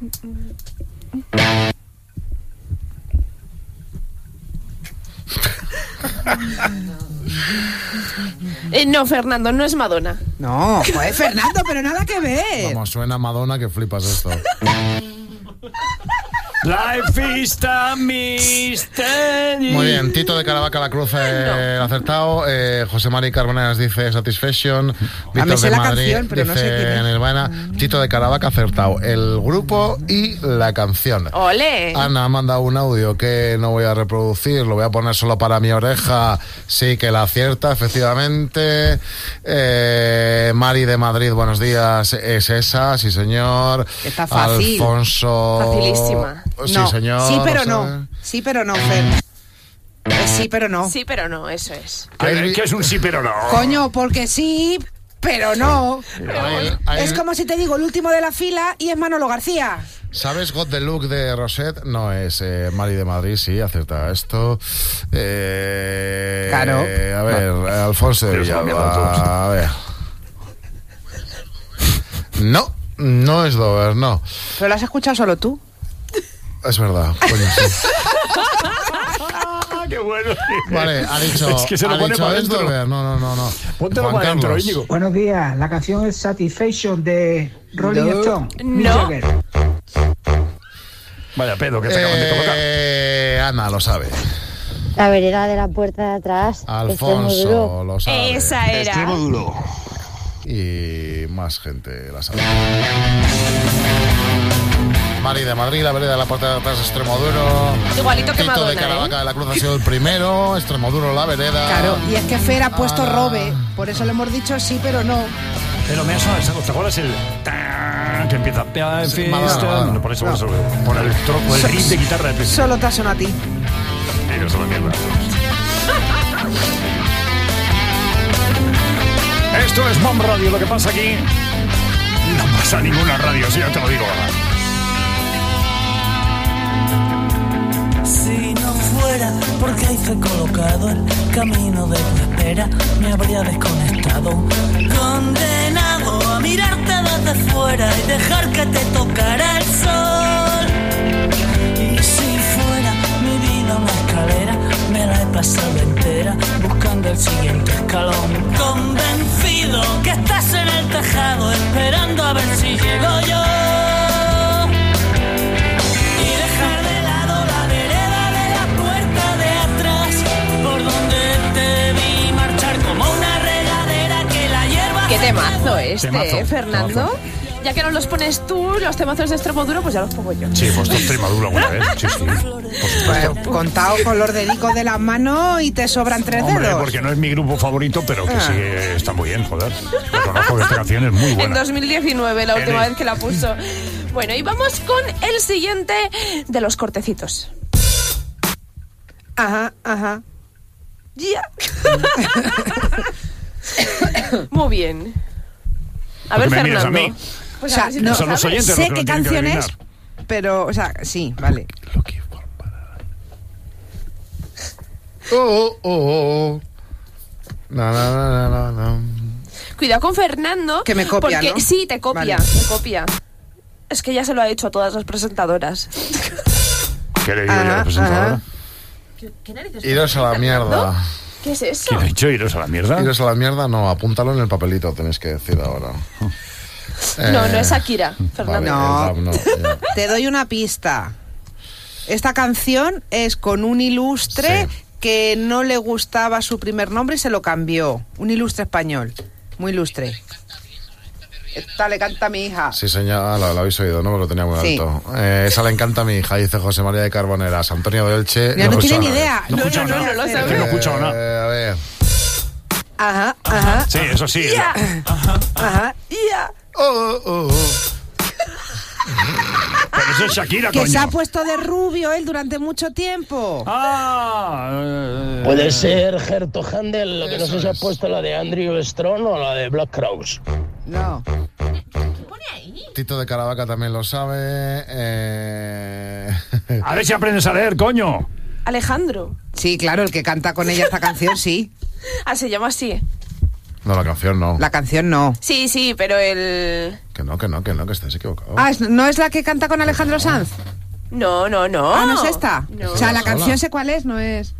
No, Fernando, no es Madonna. No, pues Fernando, pero nada que ver. Vamos, suena Madonna que flipas esto. Life is a mystery. Muy bien, Tito de Caravaca La Cruz acertado. José Mari Carboneras dice Satisfaction. me Víctor sé de la Madrid canción, pero no sé dice quién es. Nirvana. Tito de Caravaca acertado. El grupo y la canción. ¡Ole! Ana ha mandado un audio que no voy a reproducir, lo voy a poner solo para mi oreja. Sí que la acierta, efectivamente. Mari de Madrid, buenos días. Es esa, sí señor. Está fácil. Alfonso. Facilísima. Sí, No, señor. sí, pero lo sabe. no. Sí, pero no, Fer. Sí, pero no. Sí, pero no, eso es. ¿Qué es un sí pero no? Coño, porque sí, pero no. Hay- Es como si te digo el último de la fila y es Manolo García. ¿Sabes Got the Look de Rosette? No es Mari de Madrid, sí, acierta esto. Claro. A ver, Alfonso de Villalba. A ver. No, no es Dover, no. Pero lo has escuchado solo tú. Es verdad, coño, sí. ¡Qué bueno! Vale, ha dicho, Es que se lo ha pone dicho para es adentro. Dover. No. Póntelo Juan para adentro, Carlos. Íñigo. Buenos días, la canción es Satisfaction de Rolling No. Stone. Mick No. Jagger. Vaya pedo que te acaban de colocar. Ana lo sabe. La vereda de la puerta de atrás. Alfonso lo sabe. Esa era. Y más gente la sabe. Mari de Madrid, la vereda de la puerta de atrás, Extremoduro. Igualito que Tito Madonna, de Caravaca de la Cruz ha sido el primero. Extremoduro, la vereda. Claro, y es que Fer ha puesto Robe. Por eso le hemos dicho sí, pero no. Pero me ha sonado, ¿te acuerdas el tan que empieza? Madonna. No, por eso, por el trozo, el riff de guitarra de principio. Solo te ha sonado a ti. Sí, no se lo mierda. Esto es Mom Radio, lo que pasa aquí no pasa ninguna radio, si ya te lo digo ahora. Si no fuera, porque ahí fue colocado el camino de tu espera, me habría desconectado, condenado a mirarte desde fuera y dejar que te tocara el sol. Y si fuera mi vida una escalera, me la he pasado entera buscando el siguiente escalón, convencido que estás en el tejado esperando a ver si llego yo. Qué temazo este, Fernando. Temazo. Ya que no los pones tú, los temazos de Extremadura, pues ya los pongo yo. Sí, he puesto Extremadura alguna vez. Sí, sí, por supuesto. Pues, contado con los dedicos de la mano y te sobran 3 Hombre, dedos. porque no es mi grupo favorito, pero que sí está muy bien, joder. Reconozco que esta canción es muy En buena. 2019, la última vez que la puso. Bueno, y vamos con el siguiente de los cortecitos. Ajá, ajá. Ya. Muy bien. A ver, ¿Por qué me miras Fernando. a mí? Pues O sea, a ver si no, lo son los sabes. oyentes sé los que qué lo tienen que canción es, adivinar. pero, o sea, sí, vale. Oh, oh, oh. No, no, no, no, no. Cuidado con Fernando. Que me copia, porque ¿no? sí, te copia, Vale. te copia. Es que ya se lo ha hecho a todas las presentadoras. ¿Qué le digo yo a la presentadora? ¿Qué narices? Iros a la mierda. ¿Qué es eso? ¿Quién ha dicho iros a la mierda? Iros a la mierda, no, apúntalo en el papelito, tenéis que decir ahora. No, no es Akira, Fernando. Vale, No. ya. Te doy una pista. Esta canción es con un ilustre que no le gustaba su primer nombre y se lo cambió. Un ilustre español. Muy ilustre. Esta le canta a mi hija. Sí, señor, lo habéis oído, ¿no? Me lo tenía muy Sí. alto. Esa le encanta a mi hija, dice José María de Carboneras. Antonio de Elche. Ya no tiene ni escuchaba. idea. No he escuchado nada. no lo Es que sabe. no he escuchado nada. A ver. Ajá, ajá. Sí, eso sí. Ya. Ajá. Ya. Oh, oh, oh. Pero eso es Shakira, Que coño. se ha puesto de rubio él durante mucho tiempo. Puede ser Gerto Handel, lo que no sé si has puesto la de Andrew Strong o la de Black Crowes. No. Tito de Caravaca también lo sabe. A ver si aprendes a leer, coño. Alejandro. Sí, claro, el que canta con ella esta canción, sí. Ah, se llama así. No, la canción no. La canción no. Sí, sí, pero el... Que no, que estás equivocado. Ah, ¿no es la que canta con Alejandro Sanz? No, no, no. Ah, ¿no es esta? No. O sea, la Sola. canción sé cuál es, no es...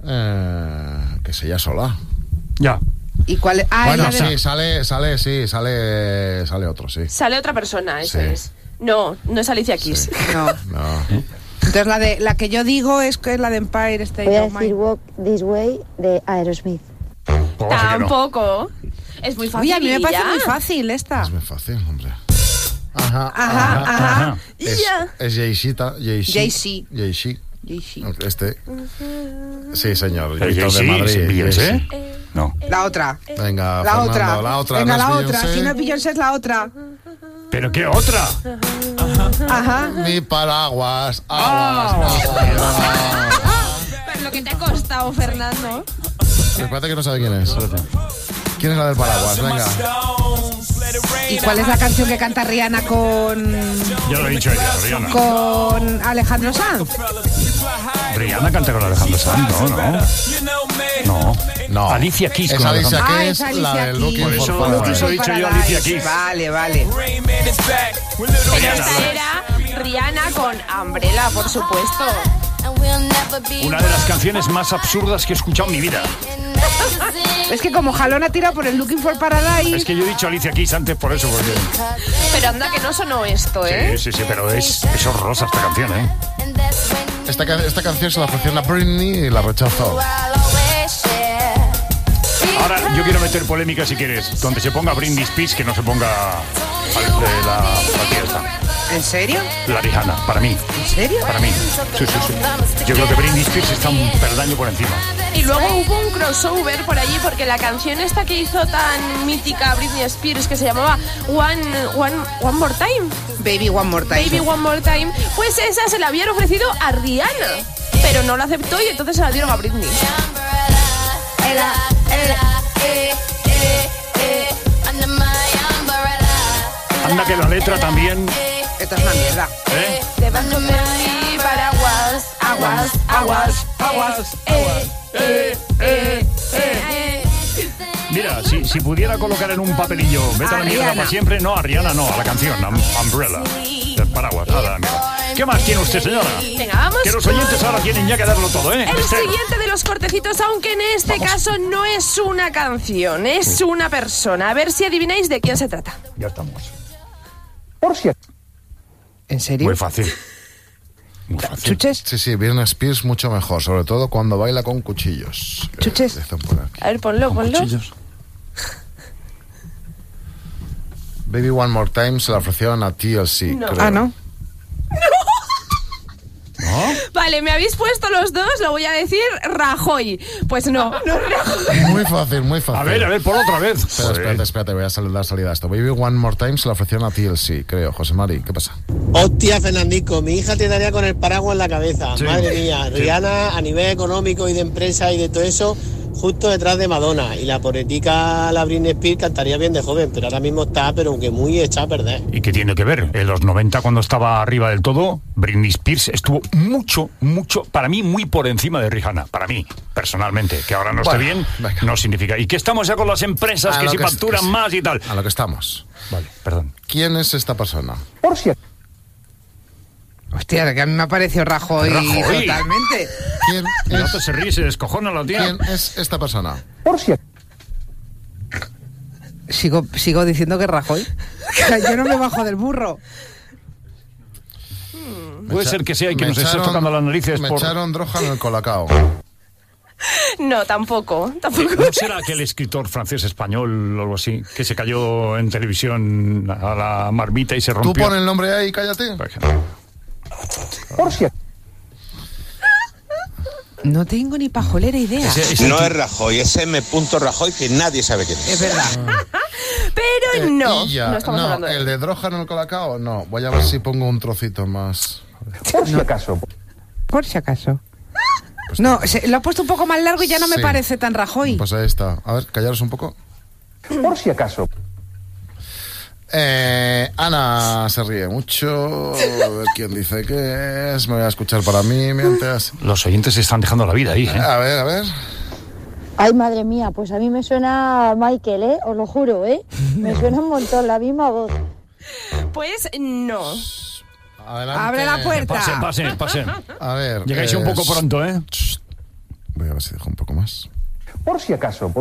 Que se ella sola. Ya. ¿Y cuál es? Ah, Bueno, es la de... sí, sale otro, sí. Sale otra persona, eso Sí. es. No, no es Alicia Keys. No. No. Entonces la que yo digo es que es la de Empire State Voy a of decir Mind. Walk This Way de Aerosmith. Pues así que no. Tampoco. Es muy fácil. Oye, a mí me parece muy fácil esta. Es muy fácil, hombre. Ajá. Ajá, ajá. Es Jay-Z. Jay-Z. Jay-Z. Jay-Z. Este. Sí, señor. ¿El Jay-Z Jay-Z? de Madrid. ¿Es Beyoncé? Jay-Z. No. La otra. Venga, La Fernando, otra. la otra. Venga, ¿no la es otra. Beyoncé? Si no es Beyoncé, es la otra. ¿Pero qué otra? Ajá. Mi paraguas. Aguas. Pero lo que te ha costado, Fernando. Espérate que no sabe quién es. ¿Quién es la del paraguas? Venga. ¿Y cuál es la canción que canta Rihanna con Ya lo he dicho ella, Rihanna. Alejandro Sanz? Rihanna canta con Alejandro Sanz, no. No. Alicia Keys Es con Alicia Alejandro. Ah, Keys, es Alicia la de Keys. Looking Por for eso Paradise. he dicho yo Alicia Keys. Vale, vale. Pero esta era Rihanna con Umbrella, por supuesto. Una de las canciones más absurdas que he escuchado en mi vida. Es que como Jalón ha tirado por el Looking for Paradise. Es que yo he dicho Alicia Keys antes por eso, porque... Pero anda que no sonó esto, ¿eh? Sí, pero es horrorosa esta canción, ¿eh? Esta canción se la ofreció a Britney y la rechazó. Ahora yo quiero meter polémica si quieres. Donde se ponga Britney Spears, que no se ponga la tía esta. ¿En serio? La Rihanna, para mí. ¿En serio? Para mí. Sí. Yo creo que Britney Spears está un peldaño por encima. Y luego hubo un crossover por allí porque la canción esta que hizo tan mítica Britney Spears, que se llamaba One More Time. Baby One More Time. Baby One More Time. Pues esa se la habían ofrecido a Rihanna, pero no la aceptó y entonces se la dieron a Britney. Anda que la letra también... Esto es una mierda. ¿Eh? Debajo de mi paraguas, aguas, aguas, aguas, Mira, si pudiera colocar en un papelillo, vete a la mierda para siempre, no, a Rihanna no, a la canción, Umbrella, del paraguas, a la mierda. ¿Qué más tiene usted, señora? Venga, vamos. Que los oyentes ahora tienen ya que darlo todo, ¿eh? El siguiente de los cortecitos, aunque en este caso no es una canción, es una persona. A ver si adivináis de quién se trata. Ya estamos. Por cierto. ¿En serio? Muy fácil. Muy fácil. ¿Chuches? Sí, Britney Spears mucho mejor, sobre todo cuando baila con cuchillos. ¿Chuches? A ver, ponlo. Cuchillos. Baby One More Time se la ofrecieron a TLC. No. Creo. ¿no? ¿No? Vale, me habéis puesto los dos, lo voy a decir, Rajoy. Pues no es Rajoy. Muy fácil, muy fácil. A ver, por otra vez. Espérate, voy a dar salida a esto. Baby One More Time se la ofrecieron a TLC, creo. José Mari, ¿qué pasa? Hostia, Fernandico, mi hija te daría con el paraguas en la cabeza. Sí. Madre mía, Sí. Rihanna a nivel económico y de empresa y de todo eso, justo detrás de Madonna. Y la poretica, la Britney Spears, cantaría bien de joven, pero ahora mismo está, pero que muy hecha a perder. ¿Y qué tiene que ver? En los 90, cuando estaba arriba del todo, Britney Spears estuvo mucho, para mí, muy por encima de Rihanna. Para mí, personalmente. Que ahora no esté bien, no significa. Y que estamos ya con las empresas que si facturan más y tal. A lo que estamos. Vale, perdón. ¿Quién es esta persona? Por cierto. Hostia, que a mí me ha parecido Rajoy totalmente. ¿Quién No se ríe, se descojona la tía. ¿Quién es esta persona? Por cierto. Sigo diciendo que Rajoy. O sea, yo no me bajo del burro. Puede ser que sea y que nos esté tocando las narices Me por... echaron droga en el colacao. No, tampoco. ¿No será aquel escritor francés español o algo así que se cayó en televisión a la marmita y se rompió? Tú pon el nombre ahí y cállate. Por cierto. No tengo ni pajolera idea. No es Rajoy, es M. Rajoy, que nadie sabe quién es. Es verdad. Pero no. No estamos hablando de el de droga en el colacao, no. Voy a ver si pongo un trocito más. Por si acaso. Por si acaso. No, lo ha puesto un poco más largo y ya no me Sí. parece tan Rajoy. Pues ahí está. A ver, callaros un poco. Por si acaso. Ana se ríe mucho. A ver quién dice que es. Me voy a escuchar para mí mientras. Los oyentes se están dejando la vida ahí, ¿eh? A ver. Ay, madre mía, pues a mí me suena Michael, ¿eh? Os lo juro, ¿eh? Me suena un montón, la misma voz. Pues no. Adelante. Abre la puerta. Pasen. A ver. Llegáis un poco pronto, ¿eh? Voy a ver si dejo un poco más. Por si acaso.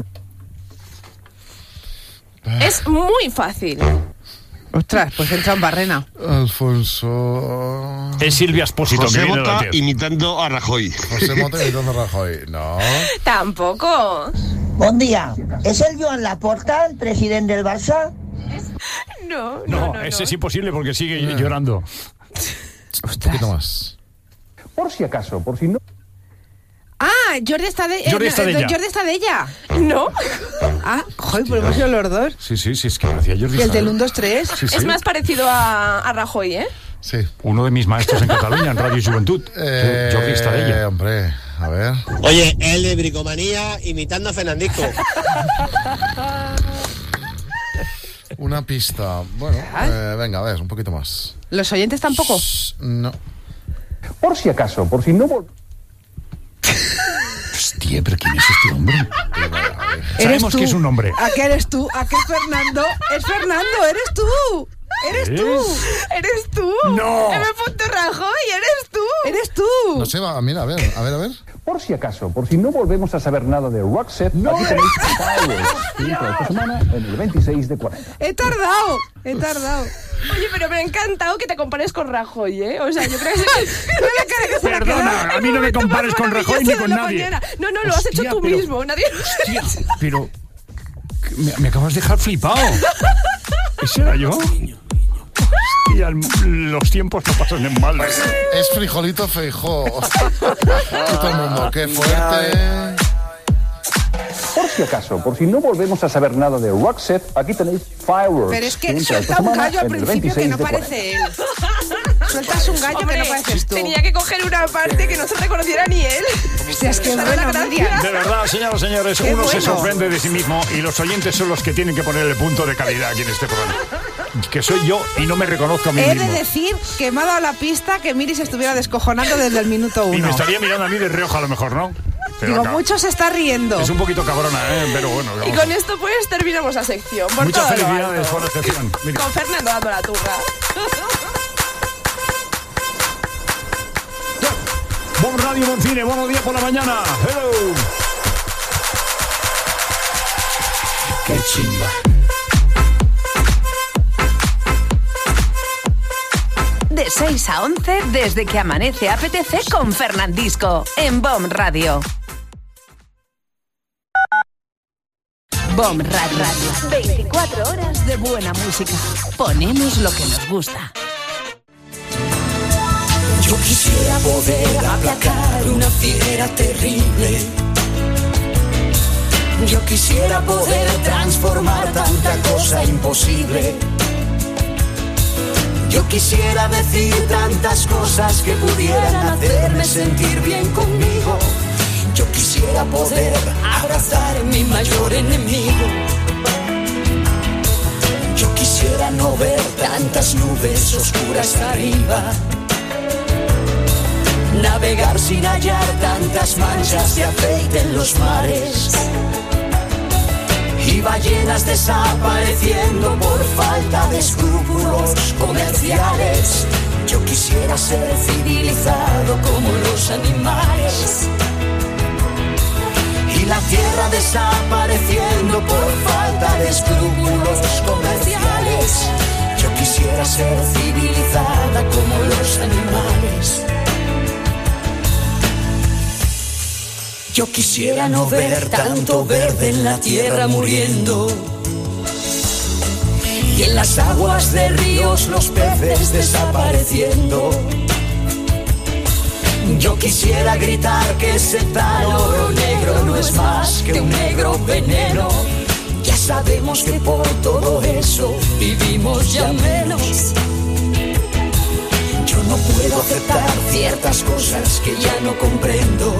Es muy fácil. Ostras, pues entra en barrena. Alfonso. Es Silvia Espósito. José que viene Mota de la tierra. imitando a Rajoy. José Mota imitando a Rajoy. No. Tampoco. Buen día. ¿Es el Joan Laporta, el presidente del Barça? No. Ese es imposible porque sigue llorando. Un poquito más. Por si acaso, por si no. Ah, Jordi Estadella. Jordi Estadella. Jordi Estadella. No. Ah, joder, pues hemos sido los dos. Sí, es que me hacía Jordi Y el del Estadella. 1, 2, 3. Sí. Es más parecido a Rajoy, ¿eh? Sí. Uno de mis maestros en Cataluña, en Radio Juventud. Jordi Estadella. Hombre, a ver. Oye, el de Bricomanía imitando a Fernandisco. Una pista. Bueno, venga, a ver, un poquito más. ¿Los oyentes tampoco? No. Por si acaso, por si no. Hostia, pero ¿quién es este hombre? ¿Eres Sabemos tú? que es un hombre. ¿A qué eres tú? ¿A qué es Fernando? ¡Es Fernando! ¡Eres tú! ¡Eres tú! ¡Eres tú! ¡No! M. Rajoy, eres tú. ¡Eres tú! No sé, mira, a ver. Por si acaso, por si no volvemos a saber nada de Roxette, aquí tenéis Fireworks. Dentro esta semana, en el 26 de 40. He tardado. Oye, pero me ha encantado que te compares con Rajoy, ¿eh? O sea, yo creo que... Perdona, a mí no me compares con Rajoy ni con nadie. No, lo has hecho tú mismo. Nadie... Hostia, pero... Me acabas de dejar flipado. ¿Ese era yo? Hostia, los tiempos no pasan en balde. Es Frijolito Feijó. Y todo el mundo, qué fuerte. Por si acaso, por si no volvemos a saber nada de Roxette, aquí tenéis Fireworks. Pero es que Dentro de esta suelta un semana, gallo al en el principio que 26 no de 40. parece él. Sueltas un gallo que no pareces tú. Tenía que coger una parte que no se reconociera ni él. Hostia, es que Dale bueno, las gracias. De verdad, señoras y señores, Qué uno se bueno. sorprende de sí mismo y los oyentes son los que tienen que poner el punto de calidad aquí en este programa. que soy yo y no me reconozco a mí He mismo. de decir que me ha dado la pista que Miri se estuviera descojonando desde el minuto 1. Y me estaría mirando a mí de reojo a lo mejor, ¿no? Pero Digo, acá, mucho se está riendo. es un poquito cabrona, pero bueno. Y con esto pues terminamos la sección. Por Muchas todo lo felicidades alto. por la excepción. Mira. Con Fernando dando la turra. Buen radio, buen cine, buenos días por la mañana. Hello. Qué chimba. De 6 a 11, desde que amanece apetece con Fernandisco, en BOM Radio. BOM Radio. 24 horas de buena música. Ponemos lo que nos gusta. Yo quisiera poder aplacar una fiera terrible. Yo quisiera poder transformar tanta cosa imposible. Yo quisiera decir tantas cosas que pudieran hacerme sentir bien conmigo. Yo quisiera poder abrazar mi mayor enemigo. Yo quisiera no ver tantas nubes oscuras arriba. Navegar sin hallar tantas manchas de aceite en los mares. Y ballenas desapareciendo por falta de escrúpulos comerciales. Yo quisiera ser civilizado como los animales. Y la tierra desapareciendo por falta de escrúpulos comerciales. Yo quisiera ser civilizada como los animales. Yo quisiera no ver tanto verde en la tierra muriendo. Y en las aguas de ríos los peces desapareciendo. Yo quisiera gritar que ese tal oro negro no es más que un negro veneno. Ya sabemos que por todo eso vivimos ya menos. Yo no puedo aceptar ciertas cosas que ya no comprendo.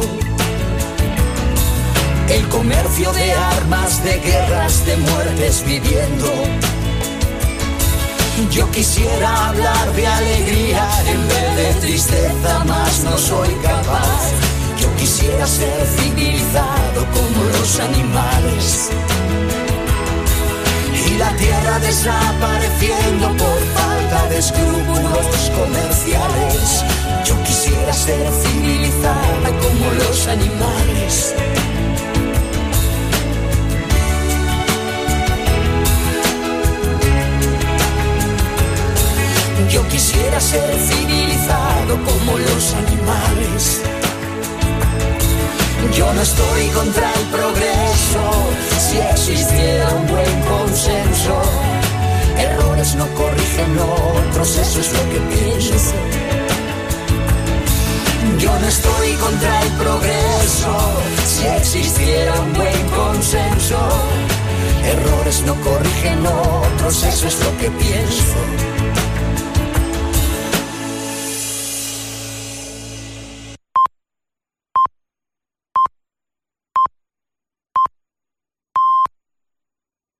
El comercio de armas, de guerras, de muertes viviendo. Yo quisiera hablar de alegría en vez de tristeza, mas no soy capaz. Yo quisiera ser civilizado como los animales. Y la tierra desapareciendo por falta de escrúpulos comerciales. Yo quisiera ser civilizada como los animales. Yo quisiera ser civilizado como los animales. Yo no estoy contra el progreso, si existiera un buen consenso. Errores no corrigen otros, eso es lo que pienso. Yo no estoy contra el progreso, si existiera un buen consenso. Errores no corrigen otros, eso es lo que pienso.